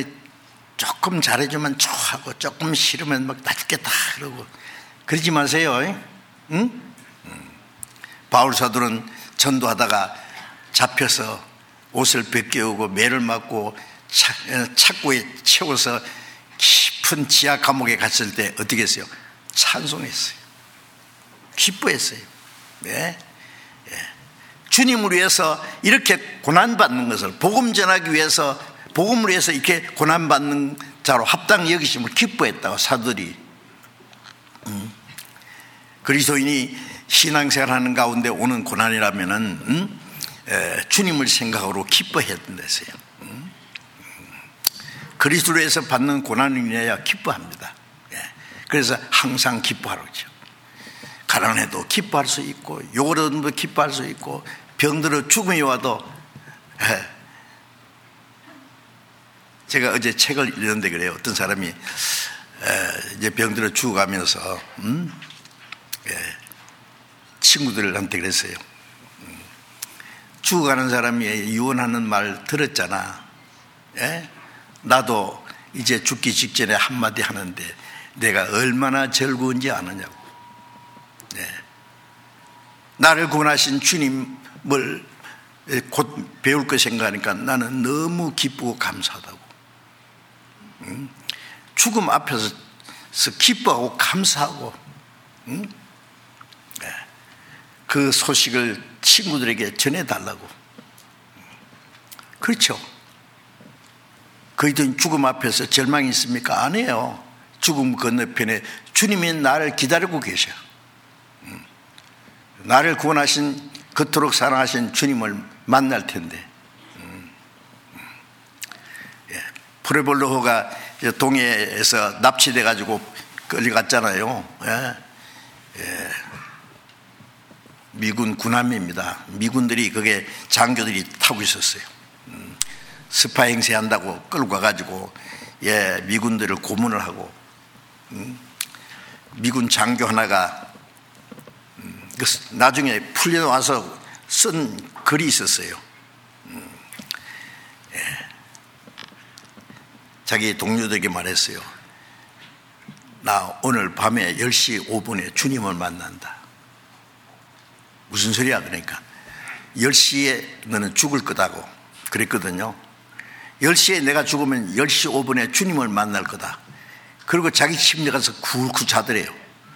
조금 잘해주면 좋아하고 조금 싫으면 막 나 죽겠다 그러고 그러지 마세요. 응? 바울 사도는 전도하다가 잡혀서 옷을 벗겨오고 매를 맞고 착고에 채워서 깊은 지하 감옥에 갔을 때 어떻게 했어요? 찬송했어요. 기뻐했어요. 네? 주님을 위해서 이렇게 고난받는 것을 복음 전하기 위해서, 복음을 위해서 이렇게 고난받는 자로 합당히 여기심을 기뻐했다고 사도들이. 그리스도인이 신앙생활하는 가운데 오는 고난이라면은 주님을 생각으로 기뻐해야 된다세요. 그리스도를 위해서 받는 고난을 인하여 기뻐합니다. 그래서 항상 기뻐하라고 그러죠. 가난해도 기뻐할 수 있고, 욕을 얻어도 기뻐할 수 있고, 병들어 죽음이 와도. 제가 어제 책을 읽었는데 그래요. 어떤 사람이 이제 병들어 죽어가면서 친구들한테 그랬어요. 죽어가는 사람이 유언하는 말 들었잖아. 나도 이제 죽기 직전에 한마디 하는데 내가 얼마나 즐거운지 아느냐고. 나를 구원하신 주님을 곧 배울 거 생각하니까 나는 너무 기쁘고 감사하다고. 죽음 앞에서 기뻐하고 감사하고, 그 소식을 친구들에게 전해달라고. 그렇죠. 그이든 죽음 앞에서 절망이 있습니까? 아니에요. 죽음 건너편에 주님이 나를 기다리고 계셔. 나를 구원하신, 그토록 사랑하신 주님을 만날 텐데. 프레볼로호가 동해에서 납치돼 가지고 끌려갔잖아요. 미군 군함입니다. 미군들이, 그게 장교들이 타고 있었어요. 스파 행세한다고 끌고 가가지고 미군들을 고문을 하고, 미군 장교 하나가 나중에 풀려와서 쓴 글이 있었어요. 자기 동료들에게 말했어요. 나 오늘 밤에 10시 5분에 주님을 만난다. 무슨 소리야? 그러니까 10시에 너는 죽을 거다고 그랬거든요. 10시에 내가 죽으면 10시 5분에 주님을 만날 거다. 그리고 자기 침대 가서 굴굴 자더래요.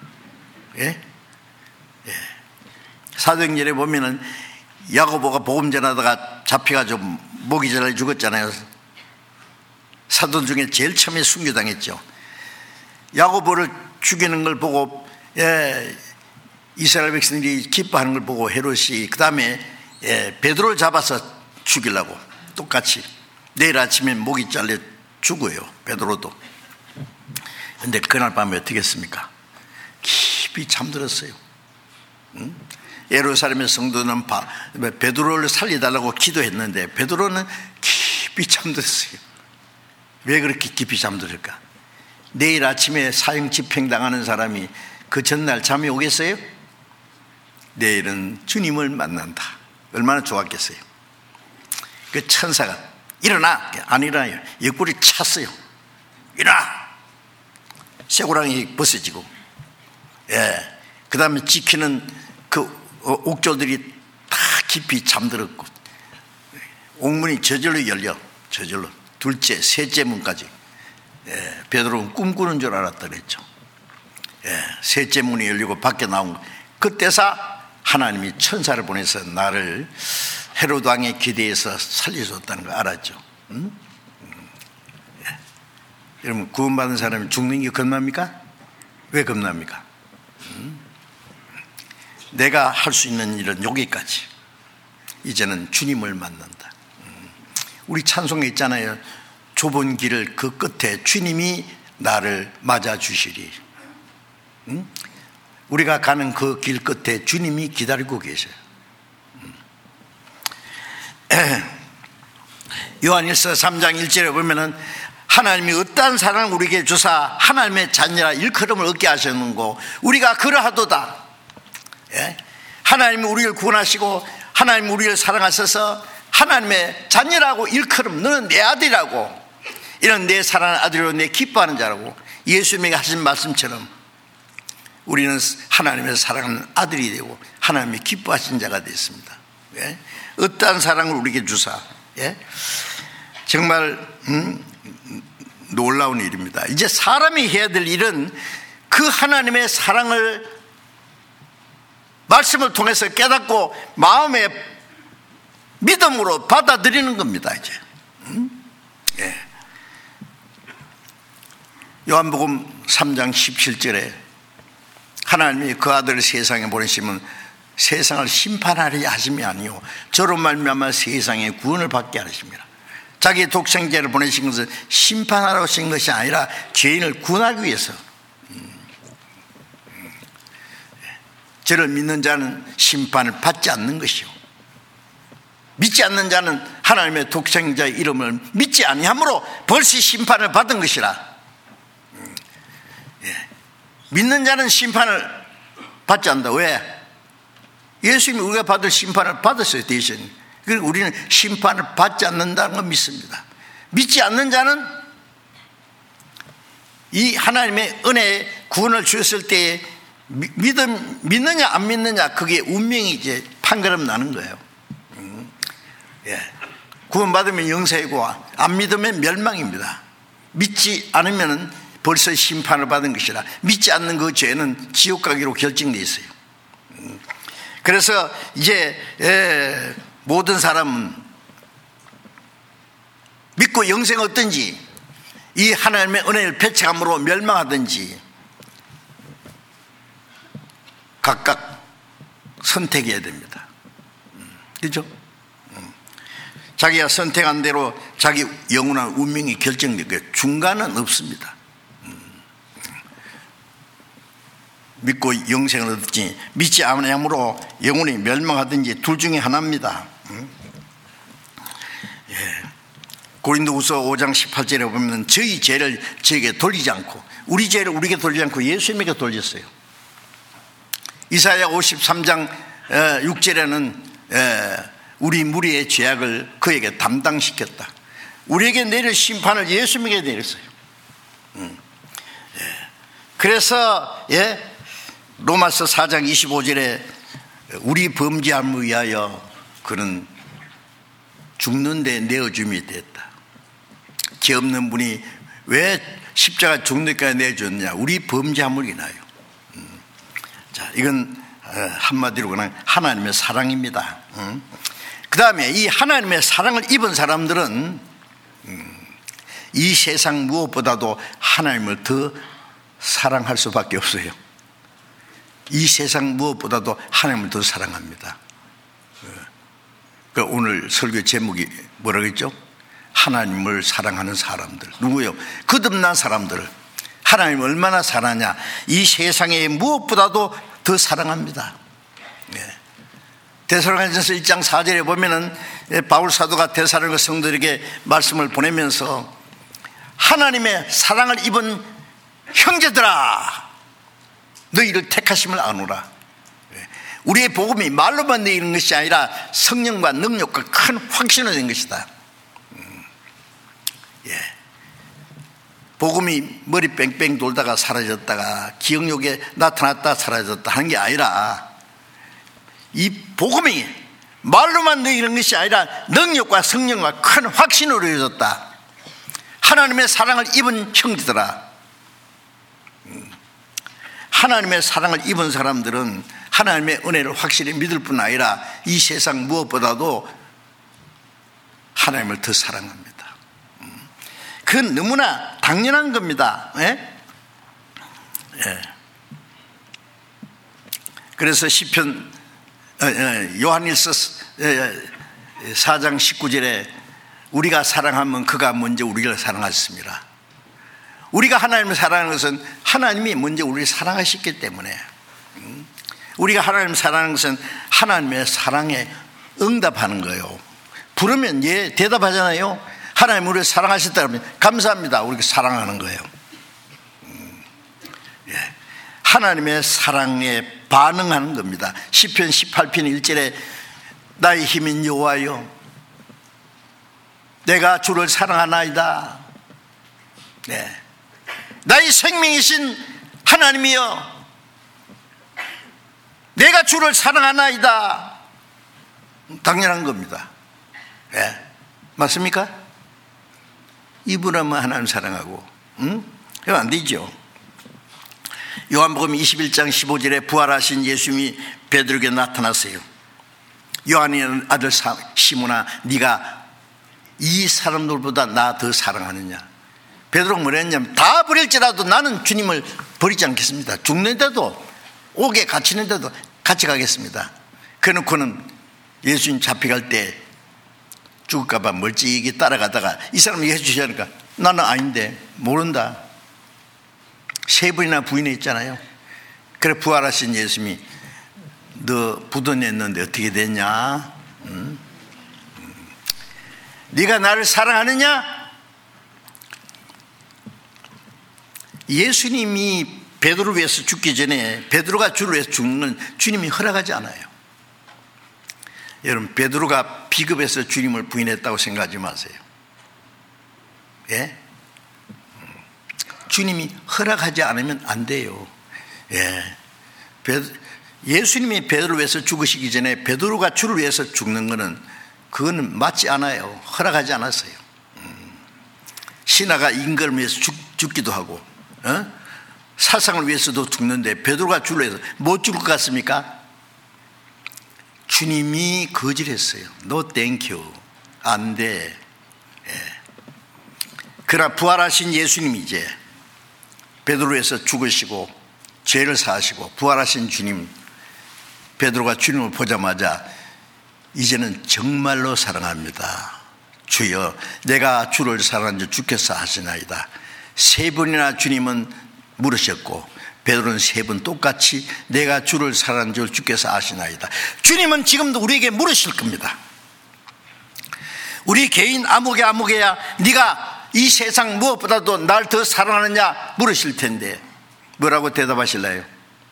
사도행전에 보면은 야고보가 복음 전하다가 잡혀가지고 목이 잘라 죽었잖아요. 사도 중에 제일 처음에 순교당했죠. 야고보를 죽이는 걸 보고 이스라엘 백성들이 기뻐하는 걸 보고 헤롯이 그 다음에 베드로를 잡아서 죽이려고, 똑같이 내일 아침에 목이 잘려 죽어요, 베드로도. 그런데 그날 밤에 어떻게 했습니까? 깊이 잠들었어요. 예루살렘의 성도는 베드로를 살려달라고 기도했는데 베드로는 깊이 잠들었어요. 왜 그렇게 깊이 잠들을까? 내일 아침에 사형 집행당하는 사람이 그 전날 잠이 오겠어요? 내일은 주님을 만난다. 얼마나 좋았겠어요. 그 천사가 일어나! 안 일어나요. 옆구리 찼어요. 일어나! 쇠고랑이 벗어지고, 그 다음에 지키는 그 옥졸들이 다 깊이 잠들었고, 옥문이 저절로 열려, 저절로. 둘째, 셋째 문까지. 베드로는 꿈꾸는 줄 알았다 그랬죠. 셋째 문이 열리고 밖에 나온 거. 그때서 하나님이 천사를 보내서 나를 헤롯 왕의 기대에서 살려줬다는 걸 알았죠. 여러분, 구원받은 사람이 죽는 게 겁납니까? 왜 겁납니까? 내가 할 수 있는 일은 여기까지. 이제는 주님을 만난다. 우리 찬송에 있잖아요. 좁은 길을 그 끝에 주님이 나를 맞아주시리. 우리가 가는 그 길 끝에 주님이 기다리고 계셔요. 요한일서 3장 1절에 보면은 하나님이 어떠한 사랑을 우리에게 주사 하나님의 자녀라 일컬음을 얻게 하셨는고 우리가 그러하도다. 하나님이 우리를 구원하시고 하나님이 우리를 사랑하셔서 하나님의 자녀라고 일컬음, 너는 내 아들이라고, 이런 내 사랑하는 아들이로 내 기뻐하는 자라고 예수님이 하신 말씀처럼 우리는 하나님의 사랑하는 아들이 되고 하나님의 기뻐하신 자가 됐습니다. 예? 어떠한 사랑을 우리에게 주사. 예? 정말 놀라운 일입니다. 이제 사람이 해야 될 일은 그 하나님의 사랑을 말씀을 통해서 깨닫고 마음의 믿음으로 받아들이는 겁니다. 이제 예. 요한복음 3장 17절에 하나님이 그 아들을 세상에 보내시면 세상을 심판하려 하심이 아니요 저로 말미암아 세상의 구원을 받게 하십니다. 자기의 독생자를 보내신 것은 심판하러 오신 것이 아니라 죄인을 구원하기 위해서. 저를 믿는 자는 심판을 받지 않는 것이요 믿지 않는 자는 하나님의 독생자의 이름을 믿지 아니하므로 벌써 심판을 받은 것이라. 믿는 자는 심판을 받지 않는다. 왜? 예수님이 우리가 받을 심판을 받았어요, 대신. 그리고 우리는 심판을 받지 않는다는 걸 믿습니다. 믿지 않는 자는 이 하나님의 은혜의 구원을 주셨을 때에 믿느냐 안 믿느냐, 그게 운명이 이제 판가름 나는 거예요. 구원받으면 영생이고 안 믿으면 멸망입니다. 믿지 않으면 벌써 심판을 받은 것이라. 믿지 않는 그 죄는 지옥 가기로 결정되어 있어요. 그래서 이제 모든 사람은 믿고 영생 얻든지 이 하나님의 은혜를 배척함으로 멸망하든지 각각 선택해야 됩니다. 그렇죠? 자기가 선택한 대로 자기 영원한 운명이 결정되고요. 중간은 없습니다. 믿고 영생을 얻든지 믿지 않으므로 영원히 멸망하든지 둘 중에 하나입니다. 고린도후서 5장 18절에 보면 저희 죄를 저에게 돌리지 않고, 우리 죄를 우리에게 돌리지 않고 예수님에게 돌렸어요. 이사야 53장 6절에는 우리 무리의 죄악을 그에게 담당시켰다. 우리에게 내릴 심판을 예수님에게 내렸어요. 그래서 로마서 4장 25절에 우리 범죄함을 위하여 그는 죽는 데 내어줌이 됐다. 죄 없는 분이 왜 십자가 죽는 데까지 내어줬느냐? 우리 범죄함을 인하여. 자, 이건 한마디로 그냥 하나님의 사랑입니다. 그 다음에 이 하나님의 사랑을 입은 사람들은 이 세상 무엇보다도 하나님을 더 사랑할 수밖에 없어요. 이 세상 무엇보다도 하나님을 더 사랑합니다. 그러니까 오늘 설교 제목이 뭐라고 했죠? 하나님을 사랑하는 사람들. 누구요? 거듭난 사람들을 하나님을 얼마나 사랑하냐? 이 세상에 무엇보다도 더 사랑합니다. 데살로니가전서 1장 4절에 보면은 바울 사도가 데살로니가 성도들에게 말씀을 보내면서 하나님의 사랑을 입은 형제들아, 너희를 택하심을 아노라. 우리의 복음이 말로만 내리는 것이 아니라 성령과 능력과 큰 확신을 낸 것이다. 복음이 머리 뺑뺑 돌다가 사라졌다가 기억력에 나타났다 사라졌다 하는 게 아니라, 이 복음이 말로만 내리는 것이 아니라 능력과 성령과 큰 확신으로 이루어졌다. 하나님의 사랑을 입은 형제들아, 하나님의 사랑을 입은 사람들은 하나님의 은혜를 확실히 믿을 뿐 아니라 이 세상 무엇보다도 하나님을 더 사랑합니다. 그건 너무나 당연한 겁니다. 그래서 시편 요한일서 4장 19절에 우리가 사랑하면 그가 먼저 우리를 사랑하셨습니다. 우리가 하나님을 사랑하는 것은 하나님이 먼저 우리를 사랑하셨기 때문에, 우리가 하나님을 사랑하는 것은 하나님의 사랑에 응답하는 거예요. 부르면 대답하잖아요. 하나님 우리를 사랑하셨다 그러면 감사합니다. 우리가 사랑하는 거예요. 하나님의 사랑에 반응하는 겁니다. 시편 18편 1절에 나의 힘인 여호와여 내가 주를 사랑하나이다. 나의 생명이신 하나님이여 내가 주를 사랑하나이다. 당연한 겁니다. 예. 맞습니까? 이분하면 하나님 사랑하고, 이거 안 되죠. 요한복음 21장 15절에 부활하신 예수님이 베드로에게 나타났어요. 요한의 아들 시몬아, 네가 이 사람들보다 나 더 사랑하느냐. 베드로가 뭐라 했냐면, 다 버릴지라도 나는 주님을 버리지 않겠습니다. 죽는데도, 옥에 갇히는데도 같이 가겠습니다. 그래놓고는 예수님 잡혀갈 때 죽을까봐 멀찍이 따라가다가 이 사람이 해주시니까 나는 아닌데 모른다. 3번이나 부인했잖아요. 그래 부활하신 예수님이 너 부도냈는데 어떻게 됐냐? 네가 나를 사랑하느냐? 예수님이 베드로를 위해서 죽기 전에 베드로가 주를 위해서 죽는 건 주님이 허락하지 않아요. 여러분, 베드로가 비겁해서 주님을 부인했다고 생각하지 마세요. 예? 주님이 허락하지 않으면 안 돼요. 예. 예수님이 베드로를 위해서 죽으시기 전에 베드로가 주를 위해서 죽는 것은 그거는 맞지 않아요. 허락하지 않았어요. 신하가 인간을 위해서 죽기도 하고, 사상을 위해서도 죽는데 베드로가 주를 위해서 못 죽을 것 같습니까? 주님이 거절했어요. No thank you. 안 돼. 예. 그러나 부활하신 예수님이 이제 베드로를 위해서 죽으시고 죄를 사하시고 부활하신 주님, 베드로가 주님을 보자마자 이제는 정말로 사랑합니다. 주여, 내가 주를 사랑한 줄 주께서 하시나이다. 3번이나 주님은 물으셨고 베드로는 3번 똑같이 내가 주를 사랑한 줄 주께서 아시나이다. 주님은 지금도 우리에게 물으실 겁니다. 우리 개인 아무개야 네가 이 세상 무엇보다도 날 더 사랑하느냐 물으실 텐데 뭐라고 대답하실래요?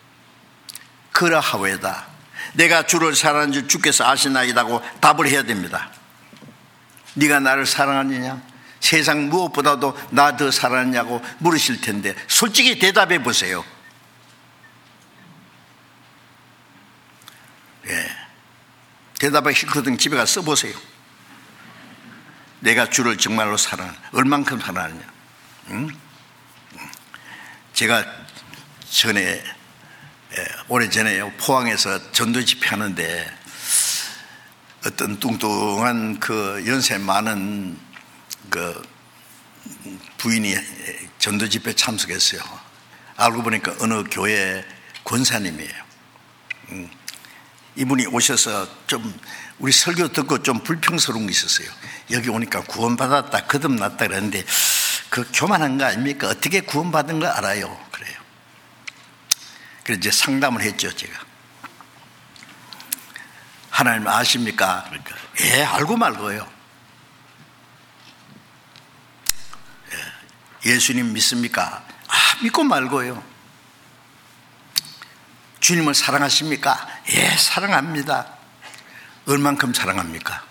그러하오이다. 내가 주를 사랑하는 줄 주께서 아시나이다고 답을 해야 됩니다. 네가 나를 사랑하느냐, 세상 무엇보다도 나 더 사랑하냐고 물으실 텐데 솔직히 대답해 보세요. 예. 대답하기 싫거든 집에 가서 써보세요. 내가 주를 정말로 얼만큼 사랑하느냐. 제가 전에 오래전에 포항에서 전도 집회하는데 어떤 뚱뚱한 그 연세 많은 그 부인이 전도 집회 참석했어요. 알고 보니까 어느 교회 권사님이에요. 이분이 오셔서 좀 우리 설교 듣고 좀 불평스러운 게 있었어요. 여기 오니까 구원받았다 거듭났다 그랬는데 그 교만한 거 아닙니까? 어떻게 구원받은 거 알아요? 그래요. 그래서 이제 상담을 했죠. 제가 하나님 아십니까? 그러니까 예, 알고 말고요. 예수님 믿습니까? 믿고 말고요. 주님을 사랑하십니까? 예, 사랑합니다. 얼만큼 사랑합니까?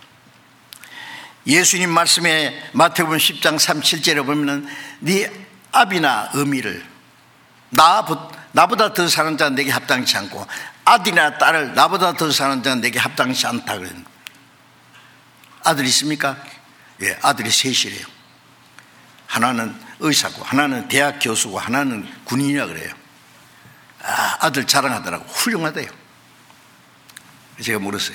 예수님 말씀에 마태복음 10장 37절에 보면은 네 아비나 어미를 나보다 더 사랑하는 자는 내게 합당치 않고 아들이나 딸을 나보다 더 사랑하는 자는 내게 합당치 않다 그랬는데 아들 있습니까? 예, 아들이 셋이래요. 하나는 의사고 하나는 대학 교수고 하나는 군인이라 그래요. 아들 자랑하더라고. 훌륭하대요. 제가 물었어요.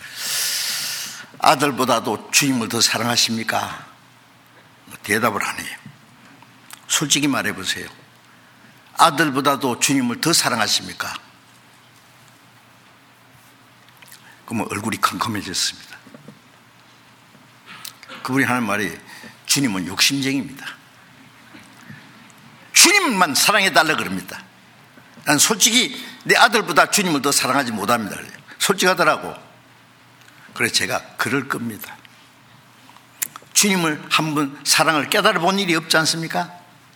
아들보다도 주님을 더 사랑하십니까? 대답을 안 해요. 솔직히 말해보세요. 아들보다도 주님을 더 사랑하십니까? 그러면 얼굴이 컴컴해졌습니다. 그분이 하는 말이 주님은 욕심쟁이입니다. 주님만 사랑해달라 그럽니다. 난 솔직히 내 아들보다 주님을 더 사랑하지 못합니다. 솔직하더라고. 그래서 제가 그럴 겁니다. 주님을 한번 사랑을 깨달아 본 일이 없지 않습니까?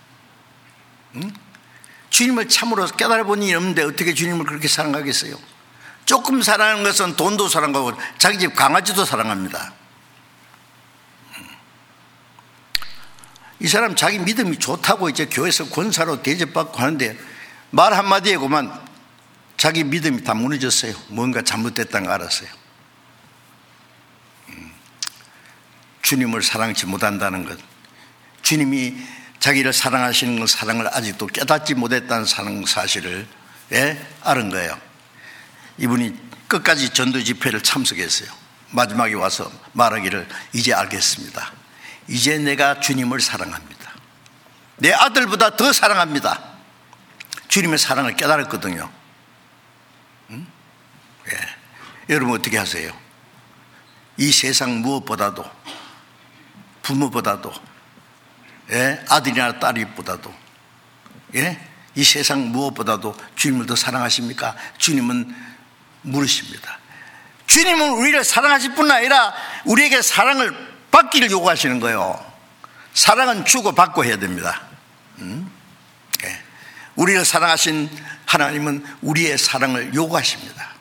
주님을 참으로 깨달아 본 일이 없는데 어떻게 주님을 그렇게 사랑하겠어요? 조금 사랑하는 것은 돈도 사랑하고 자기 집 강아지도 사랑합니다. 이 사람 자기 믿음이 좋다고 이제 교회에서 권사로 대접받고 하는데 말 한마디에 그만 자기 믿음이 다 무너졌어요. 뭔가 잘못됐다는 거 알았어요. 주님을 사랑치 못한다는 것, 주님이 자기를 사랑하시는 것, 사랑을 아직도 깨닫지 못했다는 사실을 알은 거예요. 이분이 끝까지 전도 집회를 참석했어요. 마지막에 와서 말하기를 이제 알겠습니다. 이제 내가 주님을 사랑합니다. 내 아들보다 더 사랑합니다. 주님의 사랑을 깨달았거든요. 여러분 어떻게 하세요? 이 세상 무엇보다도, 부모보다도, 아들이나 딸이보다도, 이 세상 무엇보다도 주님을 더 사랑하십니까? 주님은 물으십니다. 주님은 우리를 사랑하실 뿐 아니라 우리에게 사랑을 받기를 요구하시는 거예요. 사랑은 주고 받고 해야 됩니다. 우리를 사랑하신 하나님은 우리의 사랑을 요구하십니다.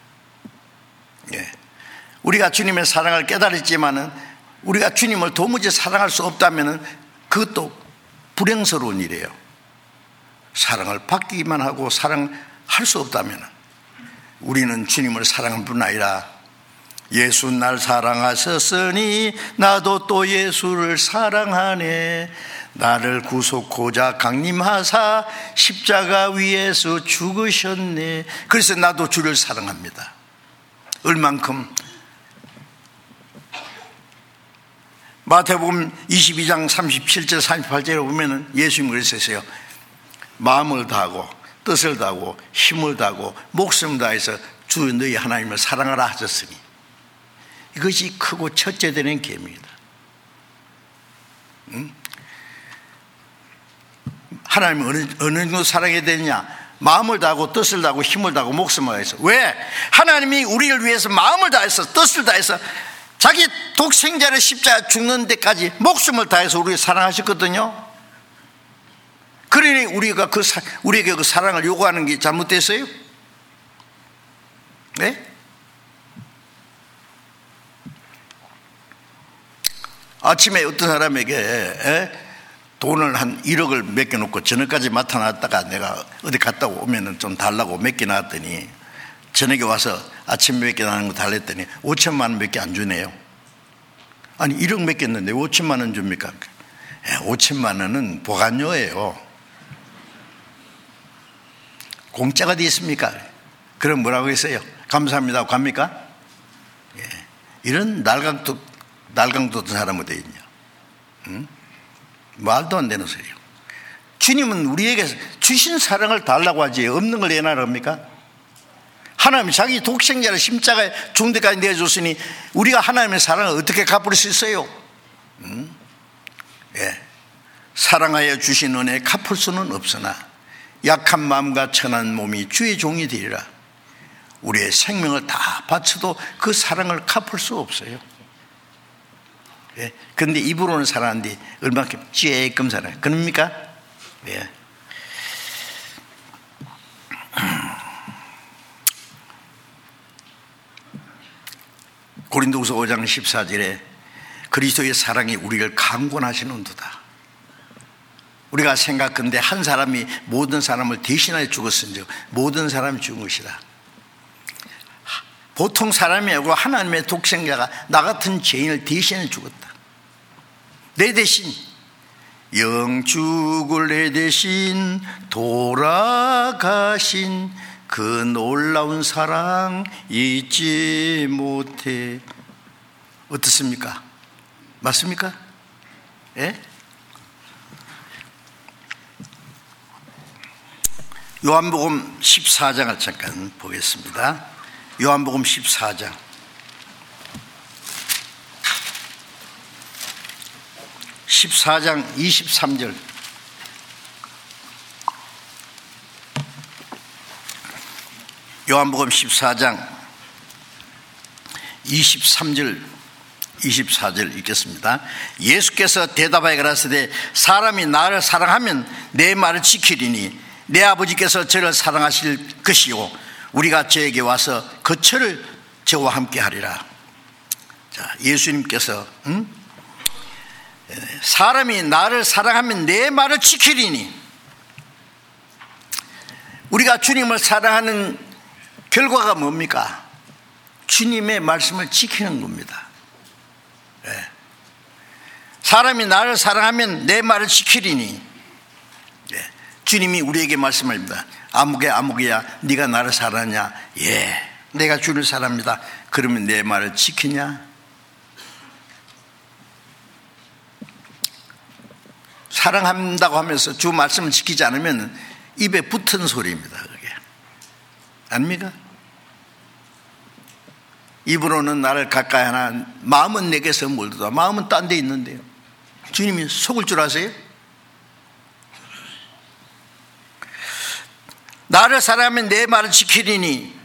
우리가 주님의 사랑을 깨달았지만은 우리가 주님을 도무지 사랑할 수 없다면은 그것도 불행스러운 일이에요. 사랑을 받기만 하고 사랑할 수 없다면은 우리는 주님을 사랑할 뿐 아니라 예수 날 사랑하셨으니 나도 또 예수를 사랑하네. 나를 구속고자 강림하사 십자가 위에서 죽으셨네. 그래서 나도 주를 사랑합니다. 얼만큼? 마태복음 22장 37절 38절에 보면은 예수님이 그랬어요. 마음을 다하고 뜻을 다하고 힘을 다하고 목숨을 다해서 주 너희 하나님을 사랑하라 하셨으니 이것이 크고 첫째 되는 계명이다. 하나님을 어느 정도 사랑해야 되느냐? 마음을 다하고 뜻을 다하고 힘을 다하고 목숨을 다해서. 왜? 하나님이 우리를 위해서 마음을 다해서 뜻을 다해서 자기 독생자를 십자가에 죽는 데까지 목숨을 다해서 우리를 사랑하셨거든요. 그러니 우리에게 그 사랑을 요구하는 게 잘못됐어요? 네? 아침에 어떤 사람에게 돈을 한 1억을 맡겨놓고 저녁까지 맡아놨다가 내가 어디 갔다 오면은 좀 달라고 맡겨놨더니 저녁에 와서 아침 맡겨놓은 거 달랬더니 5천만 원밖에 안 주네요. 아니 1억 맡겼는데 5천만 원 줍니까? 5천만 원은 보관료예요. 공짜가 어디 있습니까? 그럼 뭐라고 했어요? 감사합니다 하고 갑니까? 이런 날강도던 사람은 어디 있냐? 말도 안 되는 소리예요. 주님은 우리에게 주신 사랑을 달라고 하지 없는 걸 내놔라 합니까? 하나님이 자기 독생자를 십자가에 죽는 데까지 내줬으니 우리가 하나님의 사랑을 어떻게 갚을 수 있어요? 사랑하여 주신 은혜 갚을 수는 없으나 약한 마음과 천한 몸이 주의 종이 되리라. 우리의 생명을 다 바쳐도 그 사랑을 갚을 수 없어요. 그런데 입으로는 사랑하는데 얼마큼 쬐끔 사랑해요. 그럽니까? 고린도후서 5장 14절에 그리스도의 사랑이 우리를 강권하시는도다. 우리가 생각컨대 한 사람이 모든 사람을 대신하여 죽었은즉 모든 사람이 죽은 것이다. 보통 사람이 아니고 하나님의 독생자가 나 같은 죄인을 대신해 죽었다. 내 대신 영죽을 내 대신 돌아가신 그 놀라운 사랑 잊지 못해. 어떻습니까? 맞습니까? 요한복음 14장을 잠깐 보겠습니다. 요한복음 14장 23절 요한복음 14장 23절 24절 읽겠습니다. 예수께서 대답하여 가라사대 사람이 나를 사랑하면 내 말을 지키리니 내 아버지께서 저를 사랑하실 것이요 우리가 저에게 와서 그 처를 저와 함께 하리라. 자, 예수님께서 사람이 나를 사랑하면 내 말을 지키리니 우리가 주님을 사랑하는 결과가 뭡니까? 주님의 말씀을 지키는 겁니다. 네. 사람이 나를 사랑하면 내 말을 지키리니. 네. 주님이 우리에게 말씀합니다. 아무개야 네가 나를 사랑하냐? 예, 내가 주를 사랑합니다. 그러면 내 말을 지키냐? 사랑한다고 하면서 주 말씀을 지키지 않으면 입에 붙은 소리입니다. 그게 아닙니까? 입으로는 나를 가까이 하나 마음은 내게서 멀도다. 마음은 딴 데 있는데요. 주님이 속을 줄 아세요? 나를 사랑하면 내 말을 지키리니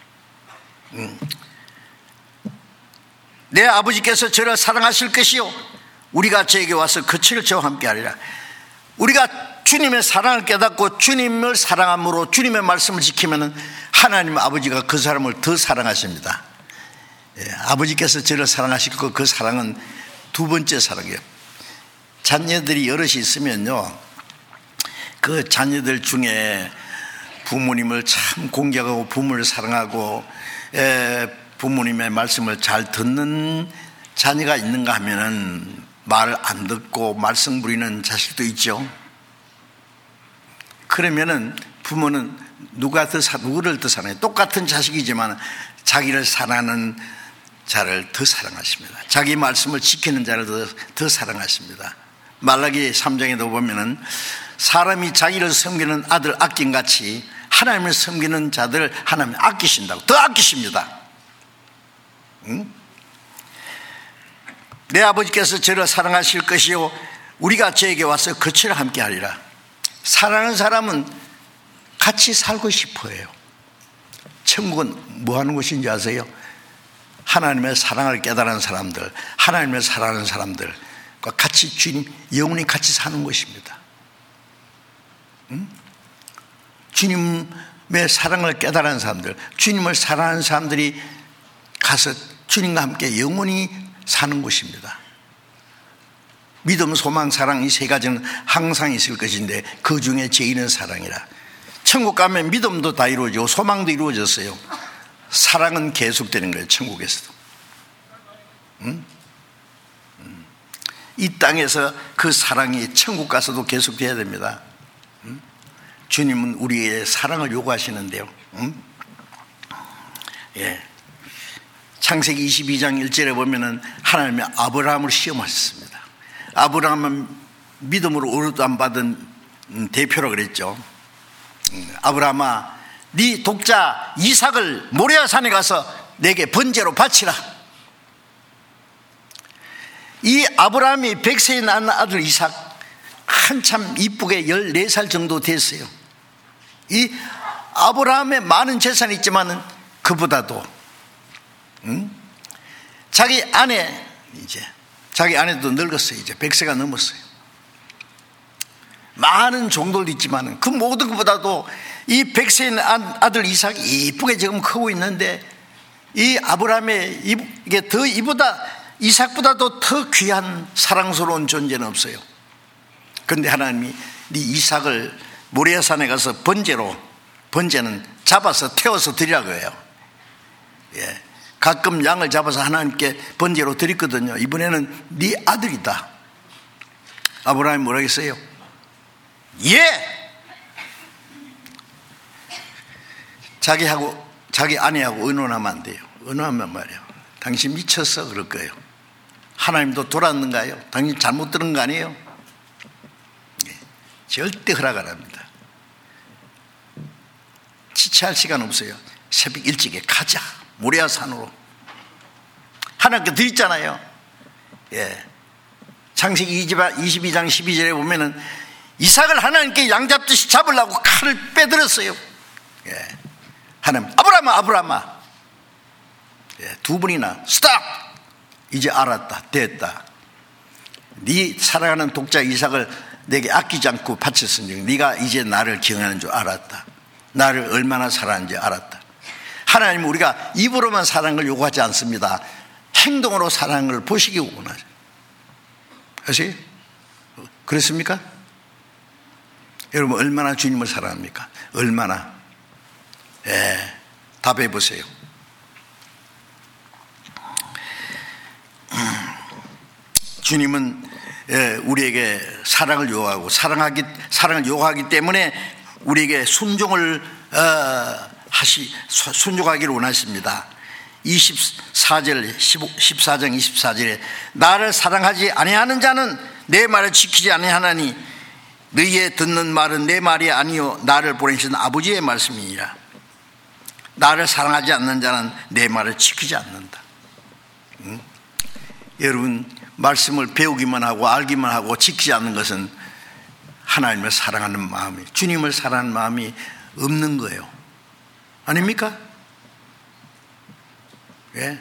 내 아버지께서 저를 사랑하실 것이요 우리가 저에게 와서 그치를 저와 함께 하리라. 우리가 주님의 사랑을 깨닫고 주님을 사랑함으로 주님의 말씀을 지키면 하나님 아버지가 그 사람을 더 사랑하십니다. 예, 아버지께서 저를 사랑하시고 그 사랑은 두 번째 사랑이에요. 자녀들이 여럿이 있으면요, 그 자녀들 중에 부모님을 참 공경하고 부모를 사랑하고 부모님의 말씀을 잘 듣는 자녀가 있는가 하면은 말을 안 듣고 말썽 부리는 자식도 있죠. 그러면은 부모는 누구를 더 사랑해요? 똑같은 자식이지만 자기를 사랑하는 자를 더 사랑하십니다. 자기 말씀을 지키는 자를 더 사랑하십니다. 말라기 3장에도 보면은 사람이 자기를 섬기는 아들 아낀 같이 하나님을 섬기는 자들 하나님 아끼신다고, 더 아끼십니다. 응? 내 아버지께서 저를 사랑하실 것이요 우리가 저에게 와서 거처를 함께 하리라. 사랑하는 사람은 같이 살고 싶어요. 천국은 뭐 하는 곳인지 아세요? 하나님의 사랑을 깨달은 사람들, 하나님을 사랑하는 사람들과 같이 주님 영원히 같이 사는 곳입니다. 응? 주님의 사랑을 깨달은 사람들, 주님을 사랑하는 사람들이 가서 주님과 함께 영원히 사는 곳입니다. 믿음, 소망, 사랑 이 세 가지는 항상 있을 것인데 그 중에 제일은 사랑이라. 천국 가면 믿음도 다 이루어지고 소망도 이루어졌어요. 사랑은 계속되는 거예요. 천국에서도. 이 땅에서 그 사랑이 천국 가서도 계속돼야 됩니다. 주님은 우리의 사랑을 요구하시는데요. 예. 창세기 22장 1절에 보면은 하나님이 아브라함을 시험하셨습니다. 아브라함은 믿음으로 의롭다함 받은 대표라고 그랬죠. 아브라함아, 네 독자 이삭을 모리아 산에 가서 내게 번제로 바치라. 이 아브라함이 100세에 낳은 아들 이삭 한참 이쁘게 14살 정도 됐어요. 이 아브라함의 많은 재산이 있지만은 그보다도 자기 아내도 늙었어요. 이제 100세가 넘었어요. 많은 종들도 있지만 그 모든 것보다도 이 100세인 아들 이삭이 이쁘게 지금 크고 있는데 이 아브라함의 이게 더 이삭보다도 더 귀한 사랑스러운 존재는 없어요. 그런데 하나님이 네 이삭을 모리아산에 가서 번제는 잡아서 태워서 드리라고 해요. 예. 가끔 양을 잡아서 하나님께 번제로 드렸거든요. 이번에는 네 아들이다. 아브라함이 뭐라고 했어요? 예! 자기 아내하고 의논하면 안 돼요. 의논하면 말이에요. 당신 미쳤어? 그럴 거예요. 하나님도 돌았는가요? 당신 잘못 들은 거 아니에요? 예. 절대 허락 안 합니다. 지체할 시간 없어요. 새벽 일찍에 가자. 모리아 산으로. 하나님께 드렸잖아요. 예. 창세기 22장 12절에 보면은 이삭을 하나님께 양 잡듯이 잡으려고 칼을 빼들었어요. 예. 하나님, 아브라함아. 예. 두 번이나 스탑. 이제 알았다. 됐다. 네 사랑하는 독자 이삭을 내게 아끼지 않고 바쳤으니 네가 이제 나를 기억하는 줄 알았다. 나를 얼마나 사랑하는지 알았다. 하나님은 우리가 입으로만 사랑을 요구하지 않습니다. 행동으로 사랑을 보시기 원하죠. 아세요? 그렇습니까? 여러분 얼마나 주님을 사랑합니까? 얼마나? 예. 답해 보세요. 주님은 우리에게 사랑을 요구하고 사랑을 요구하기 때문에 우리에게 순종을 순종하기를 원하십니다. 14절 14장 24절에 나를 사랑하지 아니하는 자는 내 말을 지키지 아니하나니 너희의 듣는 말은 내 말이 아니요 나를 보내신 아버지의 말씀이니라. 나를 사랑하지 않는 자는 내 말을 지키지 않는다. 여러분, 말씀을 배우기만 하고 알기만 하고 지키지 않는 것은 하나님을 사랑하는 마음이, 주님을 사랑하는 마음이 없는 거예요. 아닙니까? 예?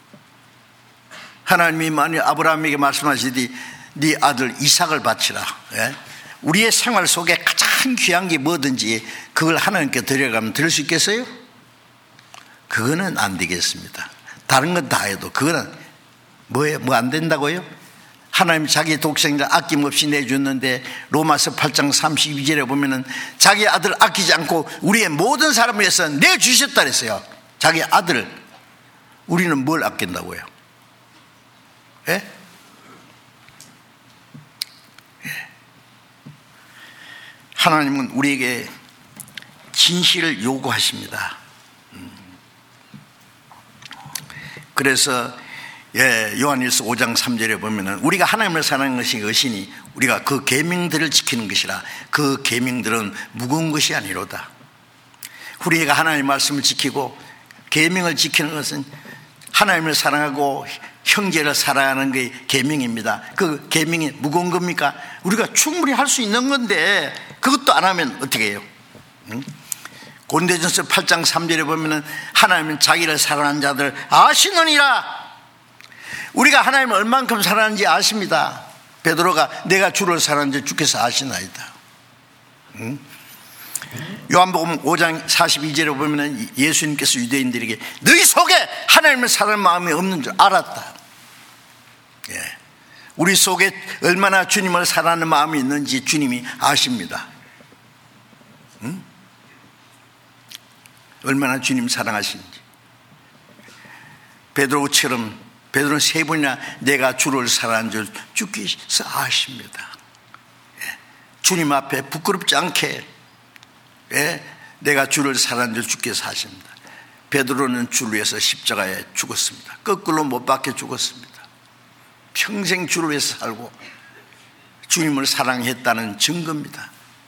하나님이 만일 아브라함에게 말씀하시되 네 아들 이삭을 바치라. 예? 우리의 생활 속에 가장 귀한 게 뭐든지 그걸 하나님께 드려가면 드릴 수 있겠어요? 그거는 안 되겠습니다. 다른 건 다 해도 그거는 뭐예요? 뭐 안 된다고요? 하나님 자기 독생자를 아낌없이 내줬는데 로마서 8장 32절에 보면은 자기 아들을 아끼지 않고 우리의 모든 사람을 위해서 내주셨다 그랬어요. 자기 아들을. 우리는 뭘 아낀다고요? 예? 예. 하나님은 우리에게 진실을 요구하십니다. 그래서 요한일서 5장 3절에 보면은 우리가 하나님을 사랑하는 것이 것이니 우리가 그 계명들을 지키는 것이라. 그 계명들은 무거운 것이 아니로다. 우리가 하나님의 말씀을 지키고 계명을 지키는 것은 하나님을 사랑하고 형제를 사랑하는 게 계명입니다. 그 계명이 무거운 겁니까? 우리가 충분히 할 수 있는 건데 그것도 안 하면 어떻게 해요? 고린도전서 8장 3절에 보면은 하나님은 자기를 사랑하는 자들 아시느니라. 우리가 하나님을 얼만큼 사랑하는지 아십니다. 베드로가 내가 주를 사랑하는지 주께서 아시나이다. 요한복음 5장 42절에 보면 예수님께서 유대인들에게 너희 속에 하나님을 사랑하는 마음이 없는 줄 알았다. 예. 우리 속에 얼마나 주님을 사랑하는 마음이 있는지 주님이 아십니다. 얼마나 주님 사랑하시는지. 베드로처럼 베드로는 3번이나 내가 주를 사랑하는 줄 주께서 아십니다. 예. 주님 앞에 부끄럽지 않게 내가 주를 사랑하는 줄 주께서 아십니다. 베드로는 주를 위해서 십자가에 죽었습니다. 거꾸로 못 박혀 죽었습니다. 평생 주를 위해서 살고 주님을 사랑했다는 증거입니다.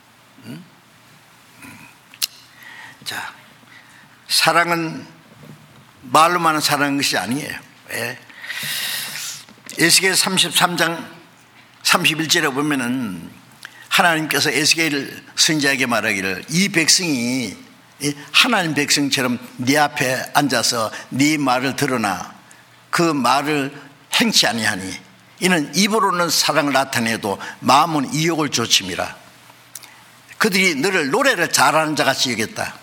자, 사랑은 말로만 사랑하는 것이 아니에요. 에스겔 33장 31절에 보면은 하나님께서 에스겔 선지자에게 말하기를 이 백성이 하나님 백성처럼 네 앞에 앉아서 네 말을 들으나 그 말을 행치 아니하니 이는 입으로는 사랑을 나타내도 마음은 이욕을 조침이라. 그들이 너를 노래를 잘하는 자같이 여겼다.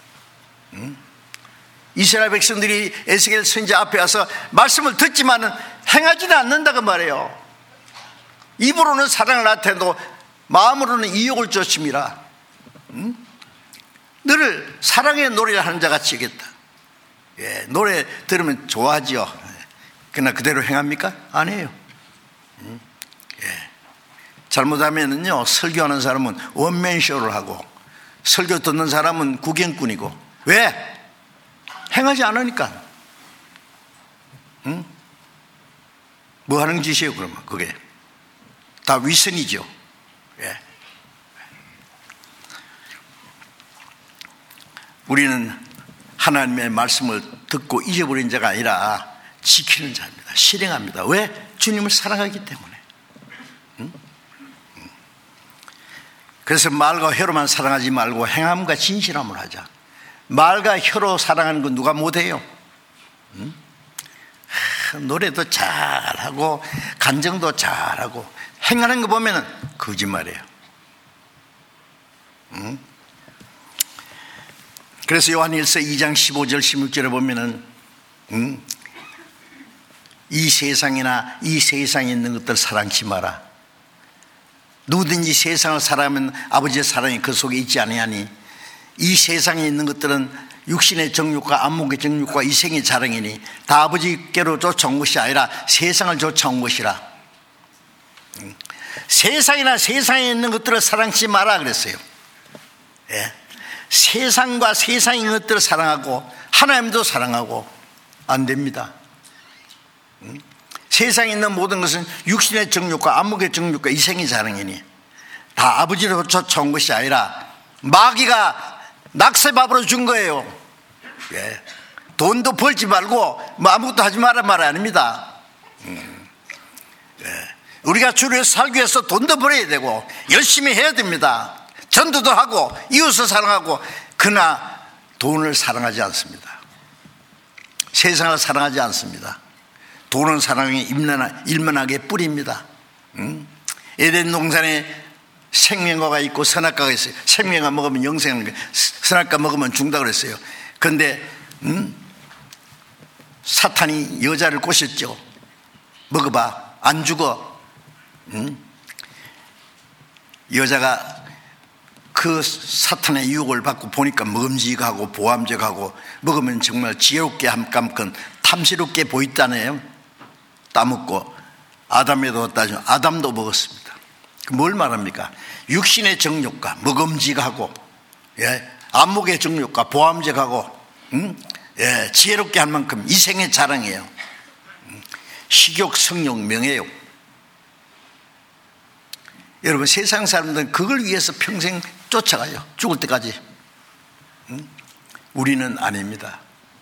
이스라엘 백성들이 에스겔 선지자 앞에 와서 말씀을 듣지만은 행하지는 않는다고 말해요. 입으로는 사랑을 나타내도 마음으로는 이욕을 쫓음이라. 너를 사랑의 노래를 하는 자같이 여겼다. 예, 노래 들으면 좋아하지요. 그러나 그대로 행합니까? 아니에요. 예. 잘못하면은요, 설교하는 사람은 원맨쇼를 하고 설교 듣는 사람은 구경꾼이고. 왜? 행하지 않으니까. 뭐 하는 짓이에요, 그러면? 그게 다 위선이죠. 예. 우리는 하나님의 말씀을 듣고 잊어버린 자가 아니라 지키는 자입니다. 실행합니다. 왜? 주님을 사랑하기 때문에. 그래서 말과 혀로만 사랑하지 말고 행함과 진실함을 하자. 말과 혀로 사랑하는 건 누가 못해요? 노래도 잘하고 간정도 잘하고 행하는 거 보면 거짓말이에요. 그래서 요한일서 2장 15절 16절에 보면은 이 세상이나 이 세상에 있는 것들 사랑치 마라. 누구든지 세상을 사랑하면 아버지의 사랑이 그 속에 있지 아니하니 이 세상에 있는 것들은 육신의 정욕과 안목의 정욕과 이생의 자랑이니 다 아버지께로 쫓아온 것이 아니라 세상을 쫓아온 것이라. 세상이나 세상에 있는 것들을 사랑치 마라 그랬어요. 예. 세상과 세상에 있는 것들을 사랑하고 하나님도 사랑하고 안 됩니다. 세상에 있는 모든 것은 육신의 정욕과 안목의 정욕과 이생의 자랑이니 다 아버지로 쫓아온 것이 아니라 마귀가 낙세밥으로 준 거예요. 예. 돈도 벌지 말고 뭐 아무것도 하지 마라 말 아닙니다. 예. 우리가 주를 위해서 살기 위해서 돈도 벌어야 되고 열심히 해야 됩니다. 전도도 하고 이웃을 사랑하고, 그러나 돈을 사랑하지 않습니다. 세상을 사랑하지 않습니다. 돈은 사랑의 일만하게 뿌립니다. 에덴 동산에 생명과가 있고 선악과가 있어요. 생명과 먹으면 영생하는 거예요. 선악과 먹으면 죽는다 그랬어요. 그런데 사탄이 여자를 꼬셨죠. 먹어봐, 안 죽어. 여자가 그 사탄의 유혹을 받고 보니까 먹음직하고 보암직하고 먹으면 정말 지혜롭게 함깜건 탐스럽게 보였다네요. 따먹고 아담에도 따지면 아담도 먹었습니다. 뭘 말합니까? 육신의 정욕과 먹음직하고, 예, 안목의 정욕과 보암직하고, 예, 지혜롭게 할 만큼 이생의 자랑이에요. 식욕, 성욕, 명예욕. 여러분, 세상 사람들은 그걸 위해서 평생 쫓아가요. 죽을 때까지. 우리는 아닙니다.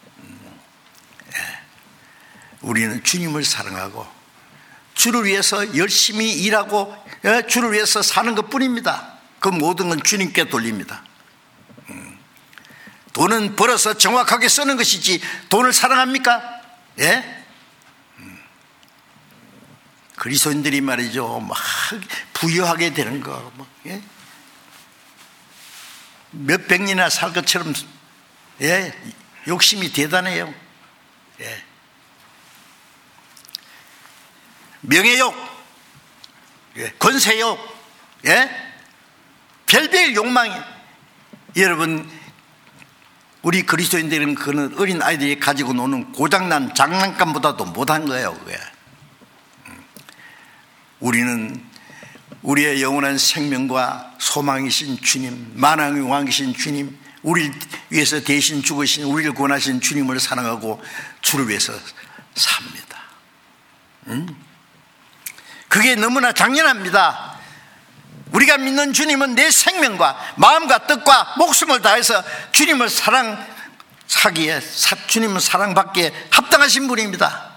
예. 우리는 주님을 사랑하고 주를 위해서 열심히 일하고, 예, 주를 위해서 사는 것 뿐입니다. 그 모든 건 주님께 돌립니다. 돈은 벌어서 정확하게 쓰는 것이지 돈을 사랑합니까? 예? 그리스도인들이 말이죠, 막 부유하게 되는 거, 예? 몇백 년이나 살 것처럼, 예, 욕심이 대단해요. 예. 명예욕, 예, 권세욕, 예? 별별 욕망이. 여러분, 우리 그리스도인들은 그는 어린 아이들이 가지고 노는 고장난 장난감보다도 못한 거예요. 그게. 우리는 우리의 영원한 생명과 소망이신 주님, 만왕의 왕이신 주님, 우리를 위해서 대신 죽으신, 우리를 구원하신 주님을 사랑하고 주를 위해서 삽니다. 그게 너무나 당연합니다. 우리가 믿는 주님은 내 생명과 마음과 뜻과 목숨을 다해서 주님을 사랑하기에, 주님을 사랑받기에 합당하신 분입니다.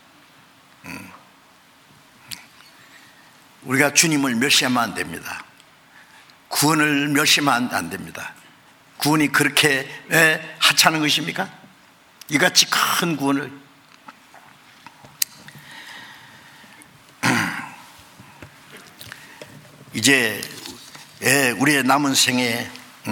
우리가 주님을 멸시하면 안 됩니다. 구원을 멸시하면 안 됩니다. 구원이 그렇게 하찮은 것입니까? 이같이 큰 구원을. 이제 우리의 남은 생에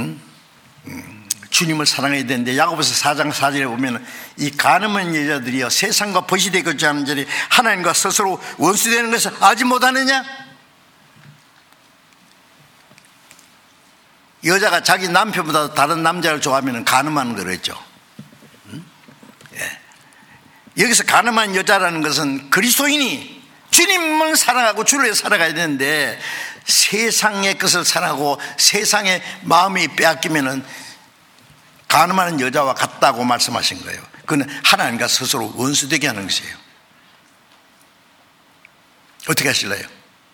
주님을 사랑해야 되는데, 야고보서 4장 4절에 보면 이 가늠한 여자들이여 세상과 벗이 되고자 하는 자들이 하나님과 스스로 원수되는 것을 알지 못하느냐? 여자가 자기 남편보다 다른 남자를 좋아하면 가늠하는 거랬죠. 예. 여기서 가늠한 여자라는 것은 그리스도인이 주님을 사랑하고 주를 위해 살아가야 되는데 세상의 것을 사랑하고 세상의 마음이 빼앗기면은 가늠하는 여자와 같다고 말씀하신 거예요. 그건 하나님과 스스로 원수되게 하는 것이에요. 어떻게 하실래요?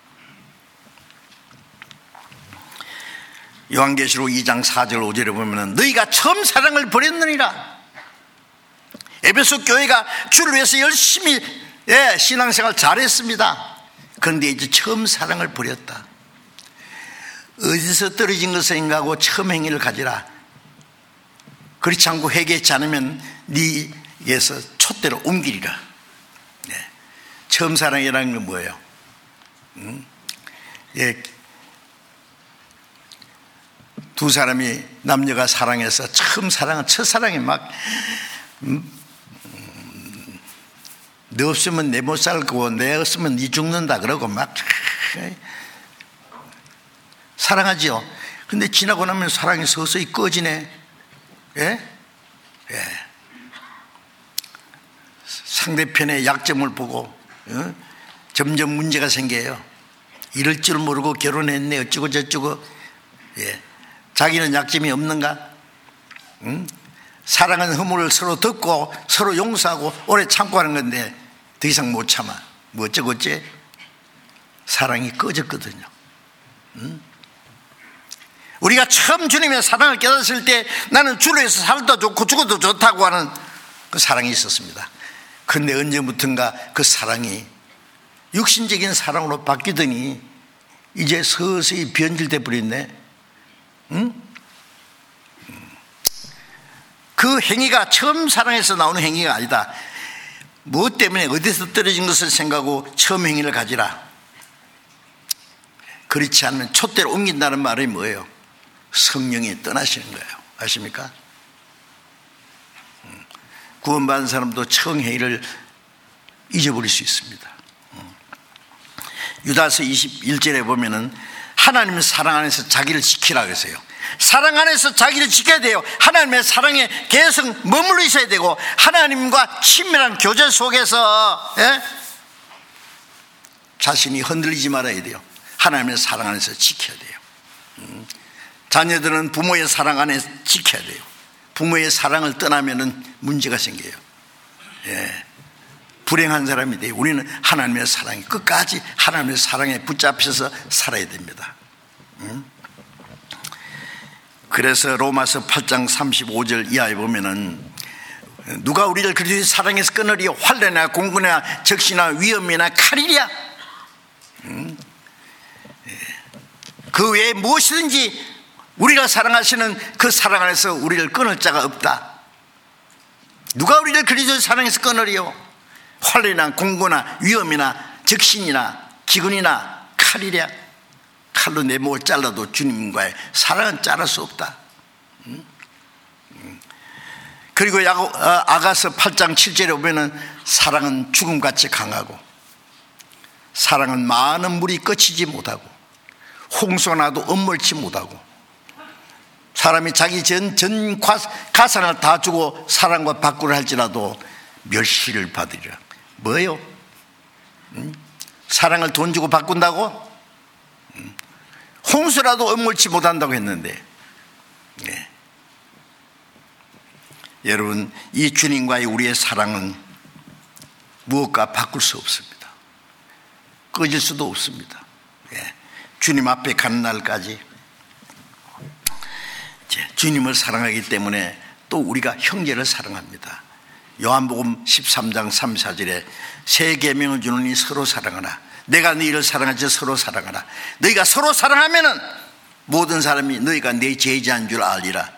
요한계시록 2장 4절 5절에 보면 너희가 처음 사랑을 버렸느니라. 에베소 교회가 주를 위해서 열심히 신앙생활 잘했습니다. 그런데 이제 처음 사랑을 버렸다. 어디서 떨어진 것인가 하고 처음 행위를 가지라. 그렇지 않고 회개하지 않으면 네에서 촛대로 옮기리라. 처음 사랑이라는 건 뭐예요? 두 사람이, 남녀가 사랑해서 처음 사랑은 첫사랑이 막 너 없으면 내 못 살 거고 내 없으면 네 죽는다 그러고 막 사랑하지요. 근데 지나고 나면 사랑이 서서히 꺼지네. 예? 상대편의 약점을 보고 점점 문제가 생겨요. 이럴 줄 모르고 결혼했네 어쩌고 저쩌고. 자기는 약점이 없는가? 사랑은 허물을 서로 덮고 서로 용서하고 오래 참고 하는 건데 더 이상 못 참아. 뭐 어쩌고 어째? 사랑이 꺼졌거든요. 우리가 처음 주님의 사랑을 깨닫을 때 나는 주로 해서 살도 좋고 죽어도 좋다고 하는 그 사랑이 있었습니다. 그런데 언제부턴가 그 사랑이 육신적인 사랑으로 바뀌더니 이제 서서히 변질돼 버렸네. 그 행위가 처음 사랑에서 나오는 행위가 아니다. 무엇 때문에 어디서 떨어진 것을 생각하고 처음 행위를 가지라. 그렇지 않으면 촛대로 옮긴다는 말이 뭐예요? 성령이 떠나시는 거예요. 아십니까? 구원받은 사람도 처음 행위를 잊어버릴 수 있습니다. 유다서 21절에 보면은 하나님의 사랑 안에서 자기를 지키라 그랬어요. 사랑 안에서 자기를 지켜야 돼요. 하나님의 사랑에 계속 머물러 있어야 되고 하나님과 친밀한 교제 속에서 자신이 흔들리지 말아야 돼요. 하나님의 사랑 안에서 지켜야 돼요. 자녀들은 부모의 사랑 안에 지켜야 돼요. 부모의 사랑을 떠나면은 문제가 생겨요. 불행한 사람이 돼요. 우리는 하나님의 사랑이 끝까지 하나님의 사랑에 붙잡혀서 살아야 됩니다. 그래서 로마서 8장 35절 이하에 보면은 누가 우리를 그리스도의 사랑에서 끊으리요? 환난이나 공고나 적시나 위험이나 칼이랴. 그 외에 무엇이든지 우리가 사랑하시는 그 사랑 안에서 우리를 끊을 자가 없다. 누가 우리를 그리스도의 사랑에서 끊으리요? 환난이나 공고나 위험이나 적신이나 기근이나 칼이랴. 칼로 내 목을 잘라도 주님과의 사랑은 자를 수 없다. 그리고 아가서 8장 7절에 보면은 사랑은 죽음같이 강하고 사랑은 많은 물이 꺼치지 못하고 홍수가 나도 엄물치 못하고 사람이 자기 전 가산을 다 주고 사랑과 바꾸려 할지라도 멸시를 받으리라. 뭐예요? 사랑을 돈 주고 바꾼다고? 홍수라도 엄물치 못한다고 했는데 여러분, 이 주님과의 우리의 사랑은 무엇과 바꿀 수 없습니다. 꺼질 수도 없습니다. 주님 앞에 가는 날까지 주님을 사랑하기 때문에 또 우리가 형제를 사랑합니다. 요한복음 13장 34절에 새 계명을 주노니 서로 사랑하라. 내가 너희를 사랑하지 서로 사랑하라. 너희가 서로 사랑하면은 모든 사람이 너희가 내 제자인 줄 알리라.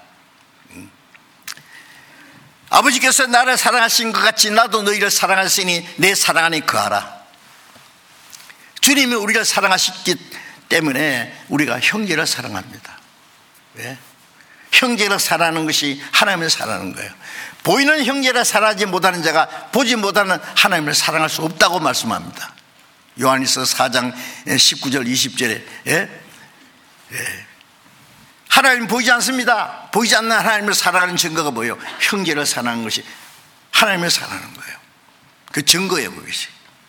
아버지께서 나를 사랑하신 것 같이 나도 너희를 사랑하시니 내 사랑 안에 거하라. 주님이 우리를 사랑하셨기 때문에 우리가 형제를 사랑합니다. 왜? 형제를 사랑하는 것이 하나님을 사랑하는 거예요. 보이는 형제를 사랑하지 못하는 자가 보지 못하는 하나님을 사랑할 수 없다고 말씀합니다. 요한일서 4장 19절 20절에 하나님 보이지 않습니다. 보이지 않는 하나님을 사랑하는 증거가 뭐예요? 형제를 사랑하는 것이 하나님을 사랑하는 거예요. 그 증거예요, 그것이.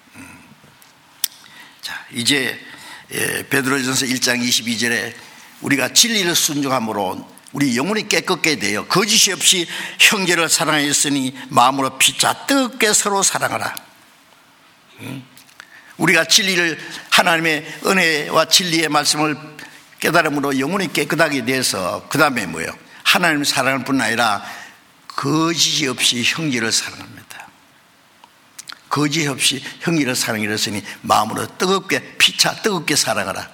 자, 이제 베드로전서 1장 22절에 우리가 진리를 순종함으로 우리 영혼이 깨끗게 돼요. 거짓이 없이 형제를 사랑하였으니 마음으로 피차 뜨겁게 서로 사랑하라. 우리가 진리를 하나님의 은혜와 진리의 말씀을 깨달음으로 영혼이 깨끗하게 돼서 그 다음에 뭐예요? 하나님의 사랑을 뿐 아니라 거짓이 없이 형제를 사랑합니다. 거짓 없이 형제를 사랑하였으니 마음으로 뜨겁게 피차 뜨겁게 사랑하라.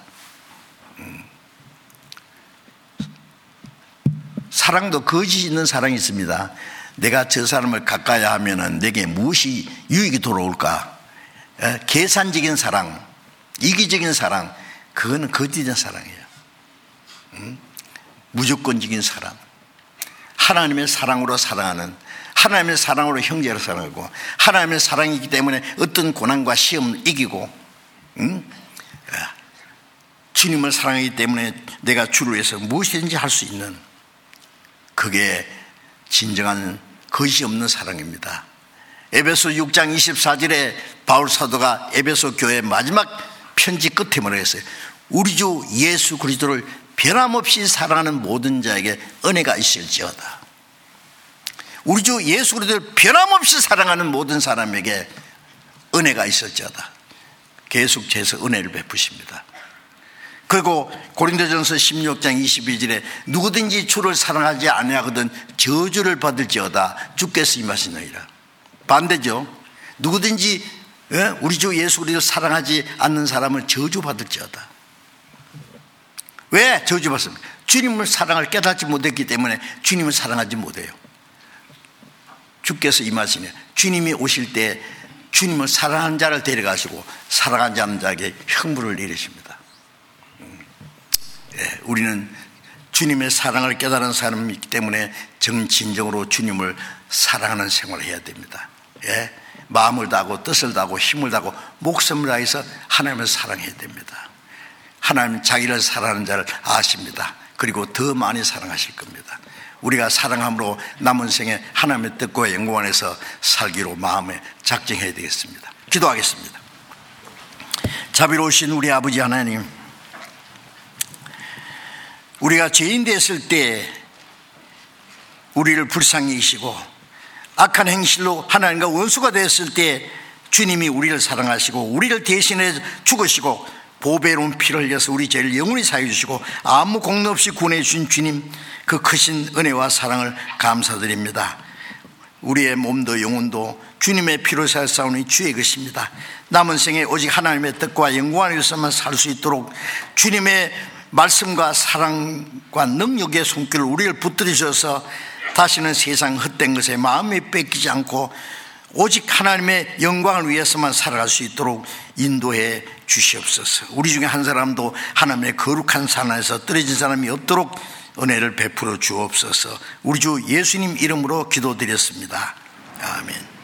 사랑도 거짓 있는 사랑이 있습니다. 내가 저 사람을 가까이 하면은 내게 무엇이 유익이 돌아올까? 계산적인 사랑, 이기적인 사랑, 그거는 거짓된 사랑이에요. 무조건적인 사랑, 하나님의 사랑으로 사랑하는, 하나님의 사랑으로 형제를 사랑하고 하나님의 사랑이기 때문에 어떤 고난과 시험을 이기고 주님을 사랑하기 때문에 내가 주를 위해서 무엇이든지 할 수 있는, 그게 진정한 거짓이 없는 사랑입니다. 에베소 6장 24절에 바울 사도가 에베소 교회 마지막 편지 끝에 뭐라 했어요? 우리 주 예수 그리스도를 변함없이 사랑하는 모든 자에게 은혜가 있을지어다. 우리 주 예수 그리스도를 변함없이 사랑하는 모든 사람에게 은혜가 있을지어다. 계속해서 은혜를 베푸십니다. 그리고 고린도전서 16장 22절에 누구든지 주를 사랑하지 아니하거든 저주를 받을지어다. 주께서 임하시느니라. 반대죠. 누구든지 우리 주 예수 그리스도를 사랑하지 않는 사람은 저주받을지어다. 왜 저주받습니까? 주님을 사랑을 깨닫지 못했기 때문에 주님을 사랑하지 못해요. 주께서 임하시네. 주님이 오실 때 주님을 사랑하는 자를 데려가시고 사랑하지 않는 자에게 형벌을 내리십니다. 우리는 주님의 사랑을 깨달은 사람이기 때문에 정진정으로 주님을 사랑하는 생활을 해야 됩니다. 마음을 다하고 뜻을 다하고 힘을 다하고 목숨을 다해서 하나님을 사랑해야 됩니다. 하나님 자기를 사랑하는 자를 아십니다. 그리고 더 많이 사랑하실 겁니다. 우리가 사랑함으로 남은 생에 하나님의 뜻과 영광 안에서 살기로 마음에 작정해야 되겠습니다. 기도하겠습니다. 자비로우신 우리 아버지 하나님, 우리가 죄인 됐을 때 우리를 불쌍히 여기시고 악한 행실로 하나님과 원수가 됐을 때 주님이 우리를 사랑하시고 우리를 대신해 죽으시고 보배로운 피를 흘려서 우리 죄를 영원히 사해 주시고 아무 공로 없이 구원해 주신 주님, 그 크신 은혜와 사랑을 감사드립니다. 우리의 몸도 영혼도 주님의 피로 살사오니 주의 것입니다. 남은 생에 오직 하나님의 뜻과 영광 안에서만 살 수 있도록 주님의 말씀과 사랑과 능력의 손길을 우리를 붙들어 주셔서 다시는 세상 헛된 것에 마음이 뺏기지 않고 오직 하나님의 영광을 위해서만 살아갈 수 있도록 인도해 주시옵소서. 우리 중에 한 사람도 하나님의 거룩한 산에서 떨어진 사람이 없도록 은혜를 베풀어 주옵소서. 우리 주 예수님 이름으로 기도드렸습니다. 아멘.